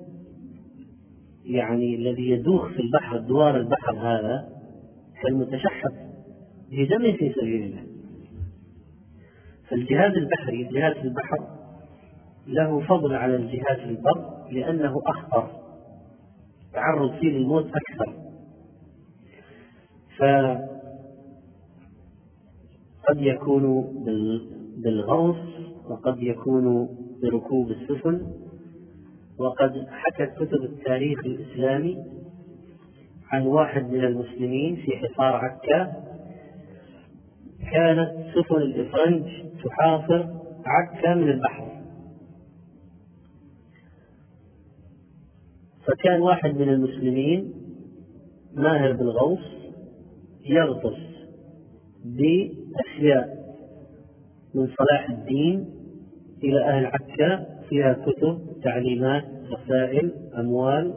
Speaker 1: يعني الذي يدوخ في البحر دوار البحر هذا كالمتشحط بدم في سبيل الله. فالجهاد البحري الجهاد في البحر له فضل على الجهاد في البر، لأنه أخطر، تعرض فيه للموت أكثر. فقد يكون بالغوص وقد يكون بركوب السفن. وقد حكت كتب التاريخ الإسلامي عن واحد من المسلمين في حصار عكا، كانت سفن الإفرنج تحاصر عكا من البحر، فكان واحد من المسلمين ماهر بالغوص يغطس بأشياء من صلاح الدين إلى أهل عكا فيها كتب، تعليمات، رسائل، أموال،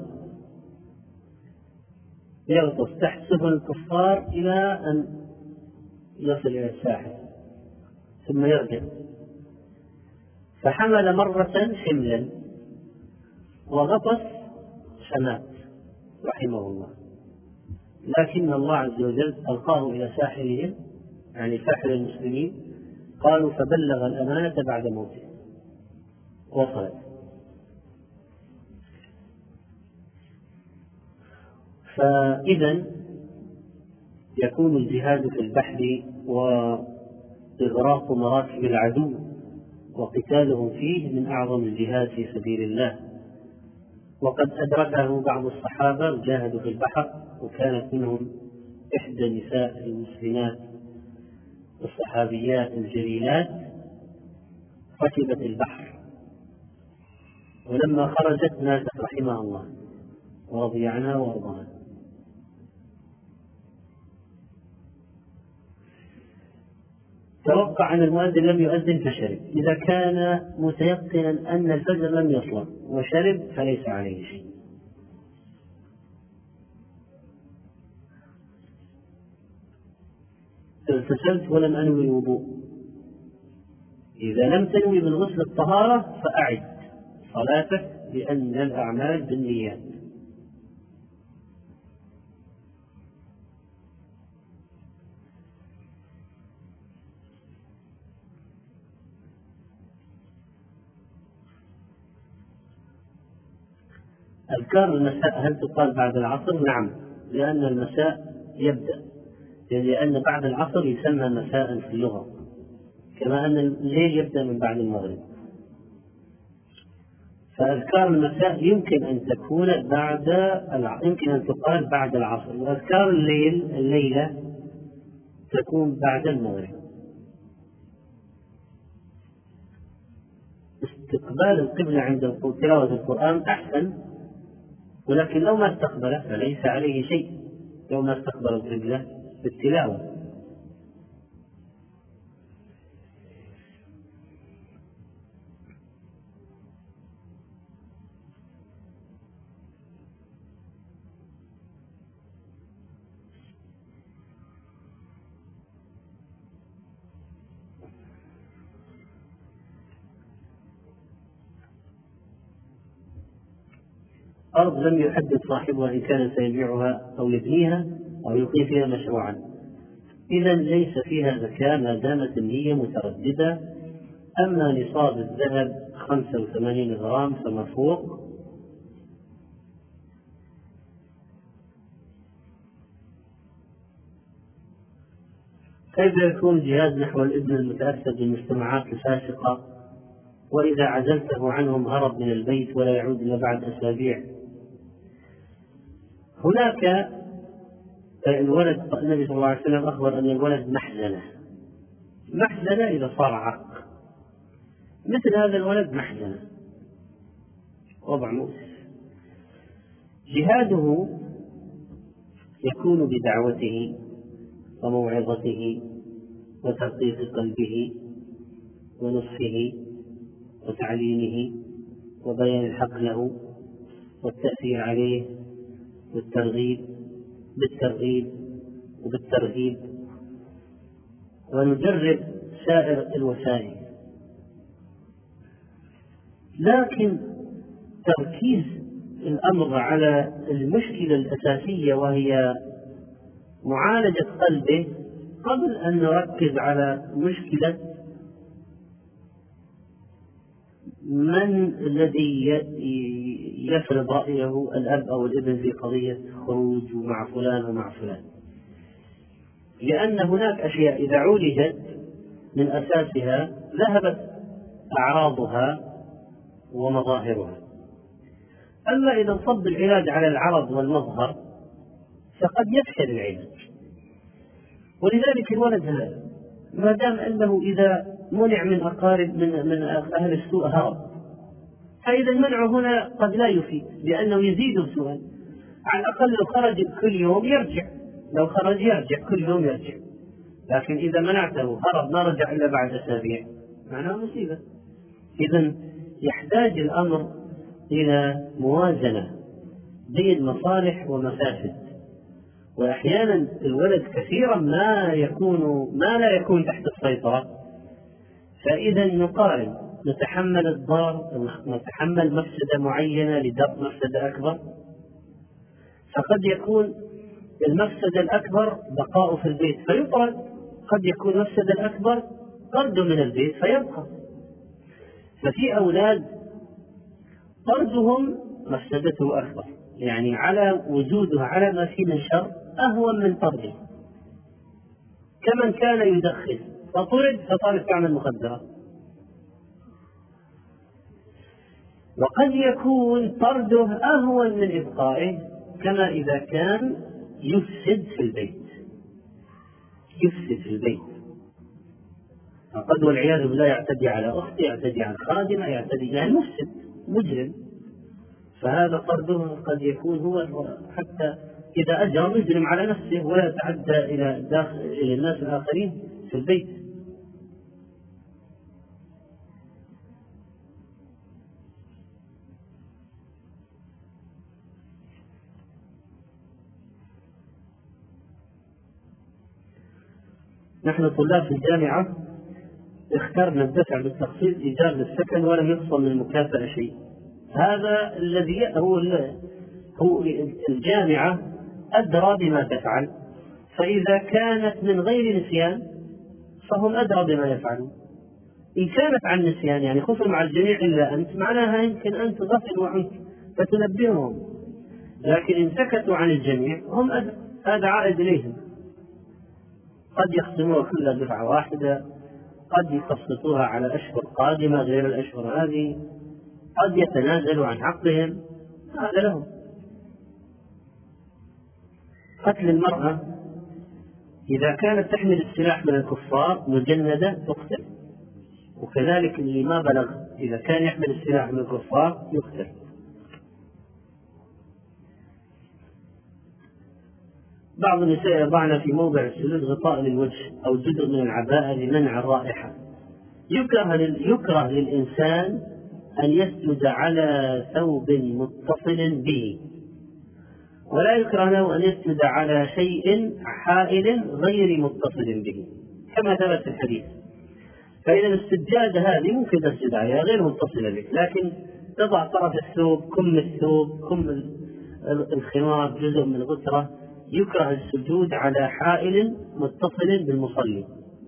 Speaker 1: يغطس تحت سفن الكفار إلى أن يصل إلى الساحل ثم يرجع. فحمل مرة حملا وغطس فمات رحمه الله. لكن الله عز وجل ألقاه إلى ساحرهم، يعني ساحر المسلمين، قالوا فبلغ الأمانة بعد موته وصلت. فإذا يكون الجهاد في البحر وإغراق مراكب العدو وقتالهم فيه من أعظم الجهاد في سبيل الله، وقد أدركه بعض الصحابة وجاهدوا في البحر، وكانت منهم إحدى نساء المسلمات الصحابيات الجليلات ركبت البحر، ولما خرجت ماتت رحمها الله ورضي عنها وارضاها. توقع أن المؤذن لم يؤذن فشرب، إذا كان متيقنا أن الفجر لم يطلع وشرب فليس عليه شيء. اغتسلت ولم أنوي الوضوء، إذا لم تنوي بالغسل الطهارة فأعد صلاتك، لأن الأعمال بالنيات. أذكار المساء هل تقال بعد العصر؟ نعم، لأن المساء يبدأ، لأن بعد العصر يسمى مساء في اللغة، كما أن الليل يبدأ من بعد المغرب. فأذكار المساء يمكن أن تكون بعد العصر، يمكن أن تقال بعد العصر، وأذكار الليل الليلة تكون بعد المغرب. استقبال القبلة عند تلاوة القرآن أحسن، ولكن لو ما استقبله فليس عليه شيء، لو ما استقبل القبلة بالتلاوة. أرض لم يحدد صاحبها إن كان سيبيعها أو يبنيها أو يقيم فيها مشروعا، إذا ليس فيها زكاة ما دامت النية مترددة. أما نصاب الذهب خمسة وثمانين غرام فما فوق كيف يكون الجهاد نحو الابن المتأثر بالمجتمعات الفاسقة وإذا عزلته عنهم هرب من البيت ولا يعود إلا بعد أسابيع؟ هناك الولد، النبي صلى الله عليه وسلم أخبر أن الولد محزنة، محزنة إذا صار عق، مثل هذا الولد محزنة وضع مؤسف. جهاده يكون بدعوته وموعظته وترقيق قلبه ونصحه وتعليمه وبيان الحق له والتأثير عليه والترغيب بالترغيب وبالترهيب، ونجرب سائر الوسائل. لكن تركيز الأمر على المشكلة الأساسية وهي معالجة قلبه قبل أن نركز على مشكلة من الذي يفرض رأيه الأب أو الابن في قضية خروج مع فلان ومع فلان، لأن هناك أشياء إذا عولجت من أساسها ذهبت أعراضها ومظاهرها. أما إذا انصب العلاج على العرض والمظهر فقد يفشل العلاج. ولذلك الولد هذا ما دام أنه إذا منع من أقارب من, من أهل السوء هرب، فإذا المنع هنا قد لا يفيد لأنه يزيد السوء. على الأقل لو خرج كل يوم يرجع، لو خرج يرجع كل يوم يرجع، لكن إذا منعته هرب ما رجع إلا بعد أسابيع معناه مصيبة. إذن يحتاج الأمر إلى موازنة بين مصالح ومفاسد، وأحيانا الولد كثيرا ما يكون ما لا يكون تحت السيطرة، فإذا نقارن نتحمل الضار نتحمل مفسدة معينة لدرء مفسدة أكبر، فقد يكون المفسدة الأكبر بقاء في البيت فيطرد، قد يكون المفسدة الأكبر طرد من البيت فيبقى. ففي أولاد طردهم مفسدته أكبر، يعني على وجوده على ما فيه من شر أهون من طرده، كمن كان يدخن فطرد فصار يستعمل مخدرات. وقد يكون طرده أهون من إبقائه، كما إذا كان يفسد في البيت، يفسد في البيت قد والعياذ بالله يعتدي على أخته، يعتدي على خادمة، يعتدي يعني مفسد مجرم، فهذا طرده قد يكون هو حتى إذا أجرم يجرم على نفسه ولا يتعدى إلى داخل إلى الناس الآخرين في البيت. نحن طلاب في الجامعة اخترنا الدفع بالتخصيص إيجار للسكن ولم يحصل من المكافأة شيء. هذا الذي هو هو الجامعة أدرى بما تفعل، فإذا كانت من غير نسيان فهم أدرى بما يفعلون. إن كانت عن نسيان يعني خصم مع الجميع إلا أنت، معناها يمكن أنت غفل عنك فتنبههم، لكن إن سكتوا عن الجميع هم أدرى، هذا عائد إليهم. قد يخصموها كلها دفعة واحدة، قد يقسطوها على أشهر قادمة غير الأشهر هذه، قد يتنازلوا عن حقهم، هذا لهم. قتل المرأة إذا كانت تحمل السلاح من الكفار مجندة تقتل، وكذلك اللي ما بلغ إذا كان يحمل السلاح من الكفار يقتل. بعض النساء يضعن في موضع السجود غطاء للوجه أو جزء من العباءة لمنع الرائحة. يكره, يكره للإنسان أن يسجد على ثوب متصل به، ولا يكره له أن يسجد على شيء حائل غير متصل به كما ثبت في الحديث. فإذا السجادة هذه ممكن تسجد عليها غير متصلة بك، لكن تضع طرف الثوب، كم الثوب، كم الخمار، جزء من الغترة. يكره السجود على حائل متصل بالمصلي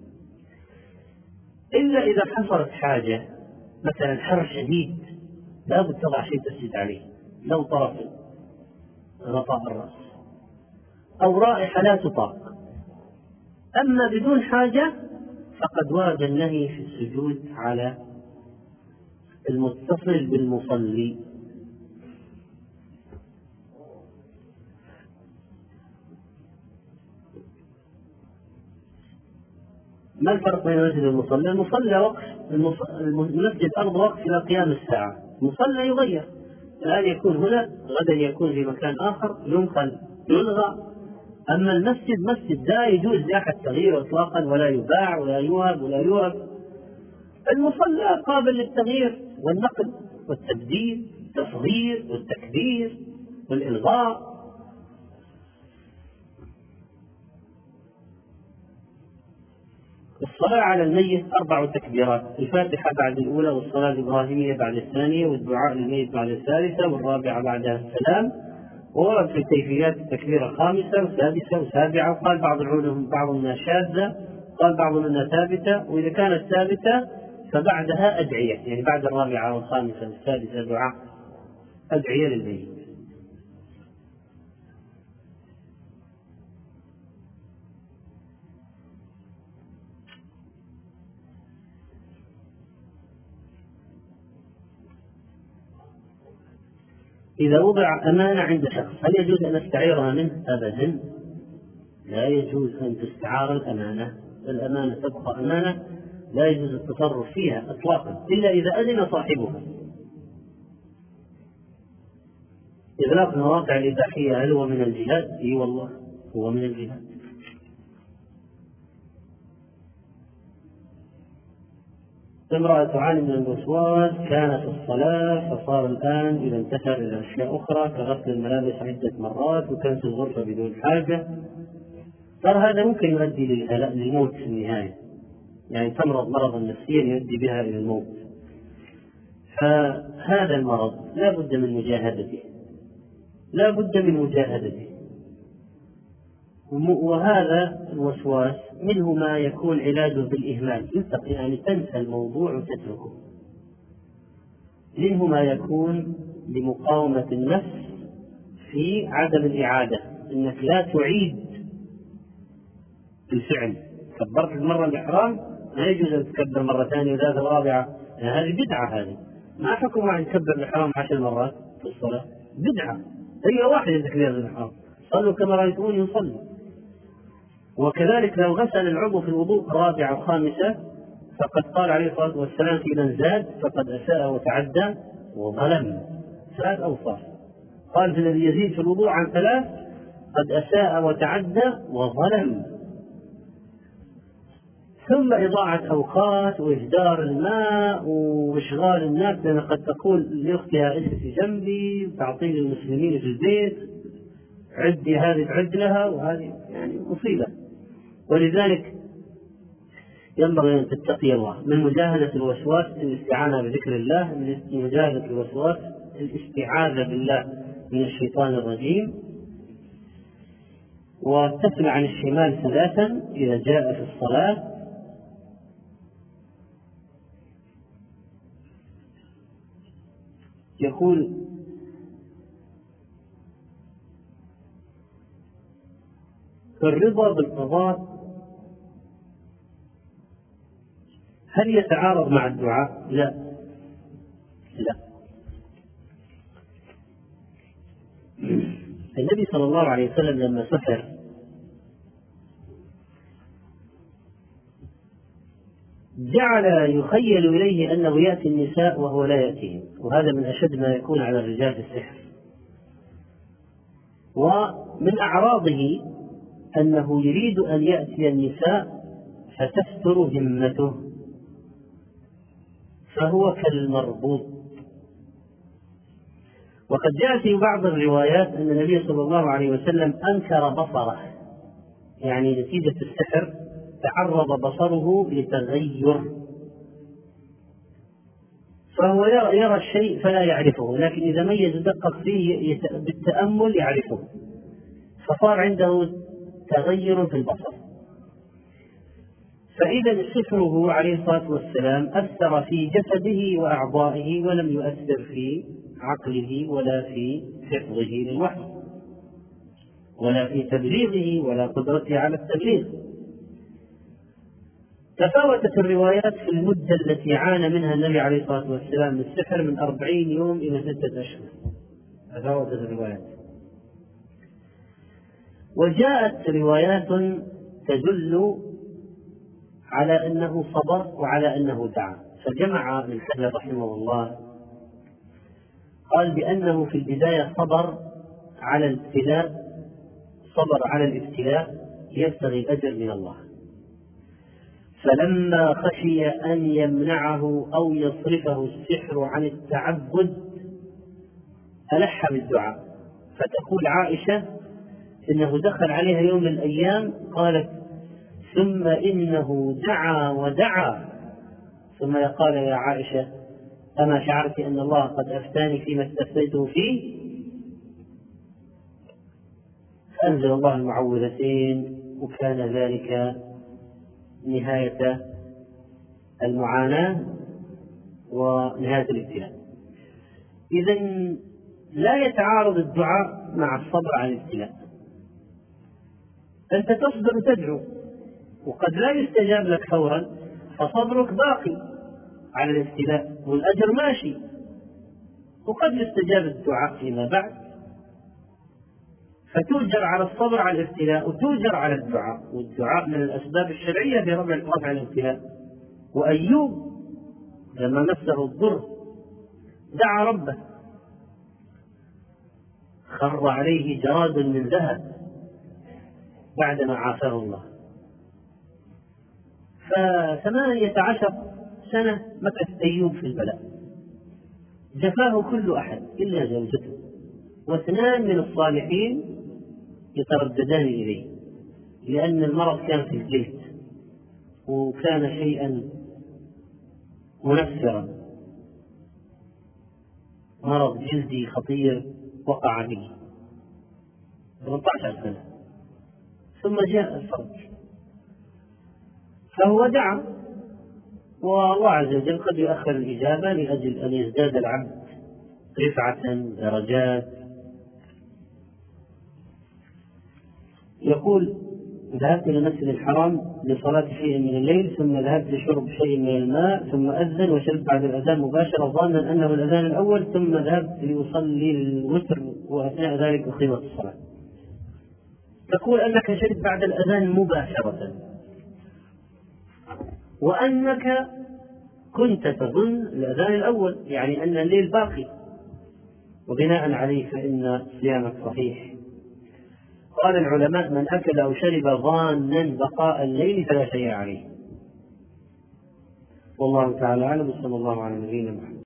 Speaker 1: إلا إذا حصلت حاجة، مثلا حر شديد لا بد تضع شيء تسجد عليه لو طرف غطاء الرأس، أو رائحة لا تطاق. أما بدون حاجة فقد ورد النهي في السجود على المتصل بالمصلي. ما الفرق بين المسجد والمصلى؟ المصلى وقف، المسجد أرض وقف إلى قيام الساعة، المصلى يغير، الآن يكون هنا غدا يكون في مكان آخر، ينقل يلغى. أما المسجد مسجد لا يجوز لاحة تغيير إطلاقا، ولا يباع ولا يوهب ولا يورث. المصلى قابل للتغيير والنقل والتبديل، التصغير والتكبير والإلغاء. الصلاة على الميت أربع تكبيرات: الفاتحة بعد الأولى، والصلاة الإبراهيمية بعد الثانية، والدعاء للميت بعد الثالثة، والرابعة بعدها السلام. وورد في كيفيات التكبير خامسة وسادسة وسابعة، وقال بعض العلماء بعض منها شاذة، قال بعض منها ثابتة، وإذا كانت ثابتة فبعدها أدعية، يعني بعد الرابعة والخامسة والسادسة دعاء أدعية للميت. إذا وضع أمانة عند شخص هل يجوز أن نستعيرها منه؟ أبدا، لا يجوز أن تستعار الأمانة، الأمانة تبقى أمانة، لا يجوز التصرف فيها إطلاقا إلا إذا أذن صاحبها. إغلاق المواقع الإباحية هل هو من الجهاد؟ إي والله هو من الجهاد. امرأة تعاني من الوسواس، كانت الصلاة فصار الآن إذا انتهى إلى أشياء أخرى كغسل الملابس عدة مرات وكنس الغرفة بدون حاجة، ترى هذا ممكن يؤدي للموت في النهاية، يعني تمرض مرضا نفسيا يؤدي بها إلى الموت. فهذا المرض لا بد من مجاهدته، لا بد من مجاهدته. وهذا الوسواس منه ما يكون علاجه بالإهمال، يعني تنسى الموضوع وتتركه. منه ما يكون بمقاومة النفس في عدم الإعادة، إنك لا تعيد الفعل. كبرت المرة الإحرام لا يجوز أن تكبر مرة ثانية وثالثة ورابعة، هذه بدعة. هذه ما حكم أن تكبر الإحرام عشر مرات في الصلاة؟ بدعة. هي واحدة تكبير الإحرام، صلوا كما رأيتموني يصلي. وكذلك لو غسل العضو في الوضوء رابعة وخامسة فقد قال عليه الصلاة والسلام في من زاد فقد أساء وتعدى وظلم. ثلاث أوصاف قال في الذي يزيد في الوضوء عن ثلاث قد أساء وتعدى وظلم. ثم إضاعة أوقات وإهدار الماء وإشغال الناس، لأن قد تقول لأختها اجلسي جنبي وتعطيني المسلمين في البيت عدي هذه تعد لها، وهذه يعني مصيبة. ولذلك ينبغي أن تتقي الله من مجاهدة الوسواس الاستعانة بذكر الله، من مجاهدة الوسواس الاستعاذة بالله من الشيطان الرجيم، وتسمع عن الشمال ثلاثا إذا جاء في الصلاة. يقول الرضا بالقضاء هل يتعارض مع الدعاء؟ لا لا. النبي صلى الله عليه وسلم لما سافر جعل يخيل إليه أنه يأتي النساء وهو لا يأتيهم، وهذا من أشد ما يكون على الرجال في السحر. ومن أعراضه أنه يريد أن يأتي النساء فتستر همته، فهو كالمربوط. وقد جاء في بعض الروايات أن النبي صلى الله عليه وسلم أنكر بصره، يعني نتيجة السحر تعرض بصره لتغير، فهو يرى الشيء فلا يعرفه، لكن إذا ميز دقق فيه بالتأمل يعرفه، فصار عنده تغير في البصر. فإذا سحره عليه الصلاة والسلام أثر في جسده وأعضائه ولم يؤثر في عقله ولا في حفظه للوحي ولا في تبليغه ولا قدرته على التبليغ. تفاوتت الروايات في المدة التي عانى منها النبي عليه الصلاة والسلام من السحر من أربعين يوم إلى ستة أشهر، تفاوتت الروايات. وجاءت روايات تدل على أنه صبر وعلى أنه دعا. فجمع ابن حجر رحمه الله قال بأنه في البداية صبر على الابتلاء، صبر على الابتلاء يبتغي الأجر من الله، فلما خشي أن يمنعه أو يصرفه السحر عن التعبد ألح بالدعاء. فتقول عائشة إنه دخل عليها يوم من الأيام قالت ثم إنه دعا ودعا، ثم قال يا عائشة أما شعرت أن الله قد أفتاني فيما استفتيته فيه؟ فأنزل الله المعوذتين، وكان ذلك نهاية المعاناة ونهاية الابتلاء. إذن لا يتعارض الدعاء مع الصبر على الابتلاء. أنت تصبر وتدعو وقد لا يستجاب لك فورا، فصبرك باقي على الابتلاء والأجر ماشي، وقد يستجاب الدعاء فيما بعد، فتؤجر على الصبر على الابتلاء وتؤجر على الدعاء. والدعاء من الأسباب الشرعية في رفع الابتلاء. وأيوب لما مسه الضر دعا ربه خر عليه جراد من ذهب بعدما عافاه الله. فثمانية عشر سنة مكث أيوب في البلاء، جفاه كل أحد إلا زوجته، واثنان من الصالحين يترددان إليه لأن المرض كان في الجلد وكان شيئا منفرا، مرض جلدي خطير وقع به ثمانية عشر سنة. ثم جاء الفرج، فهو دعا، والله عز وجل قد يؤخر الإجابة لأجل أن يزداد العبد رفعة درجات. يقول: ذهبت إلى المسجد الحرام لصلاة شيء من الليل، ثم ذهبت لشرب شيء من الماء، ثم أذن وشربت بعد الأذان مباشرة ظانا أنه الأذان الأول، ثم ذهبت لأصلي الوتر وأثناء ذلك أقيمت الصلاة. تقول أنك شربت بعد الأذان مباشرة، وأنك كنت تظن الأذان الأول، يعني أن الليل باقي، وبناء عليه فإن صيامك صحيح. قال العلماء: من أكل أو شرب ظانا بقاء الليل فلا شيء عليه. والله تعالى أعلم، صلى الله على نبينا محمد.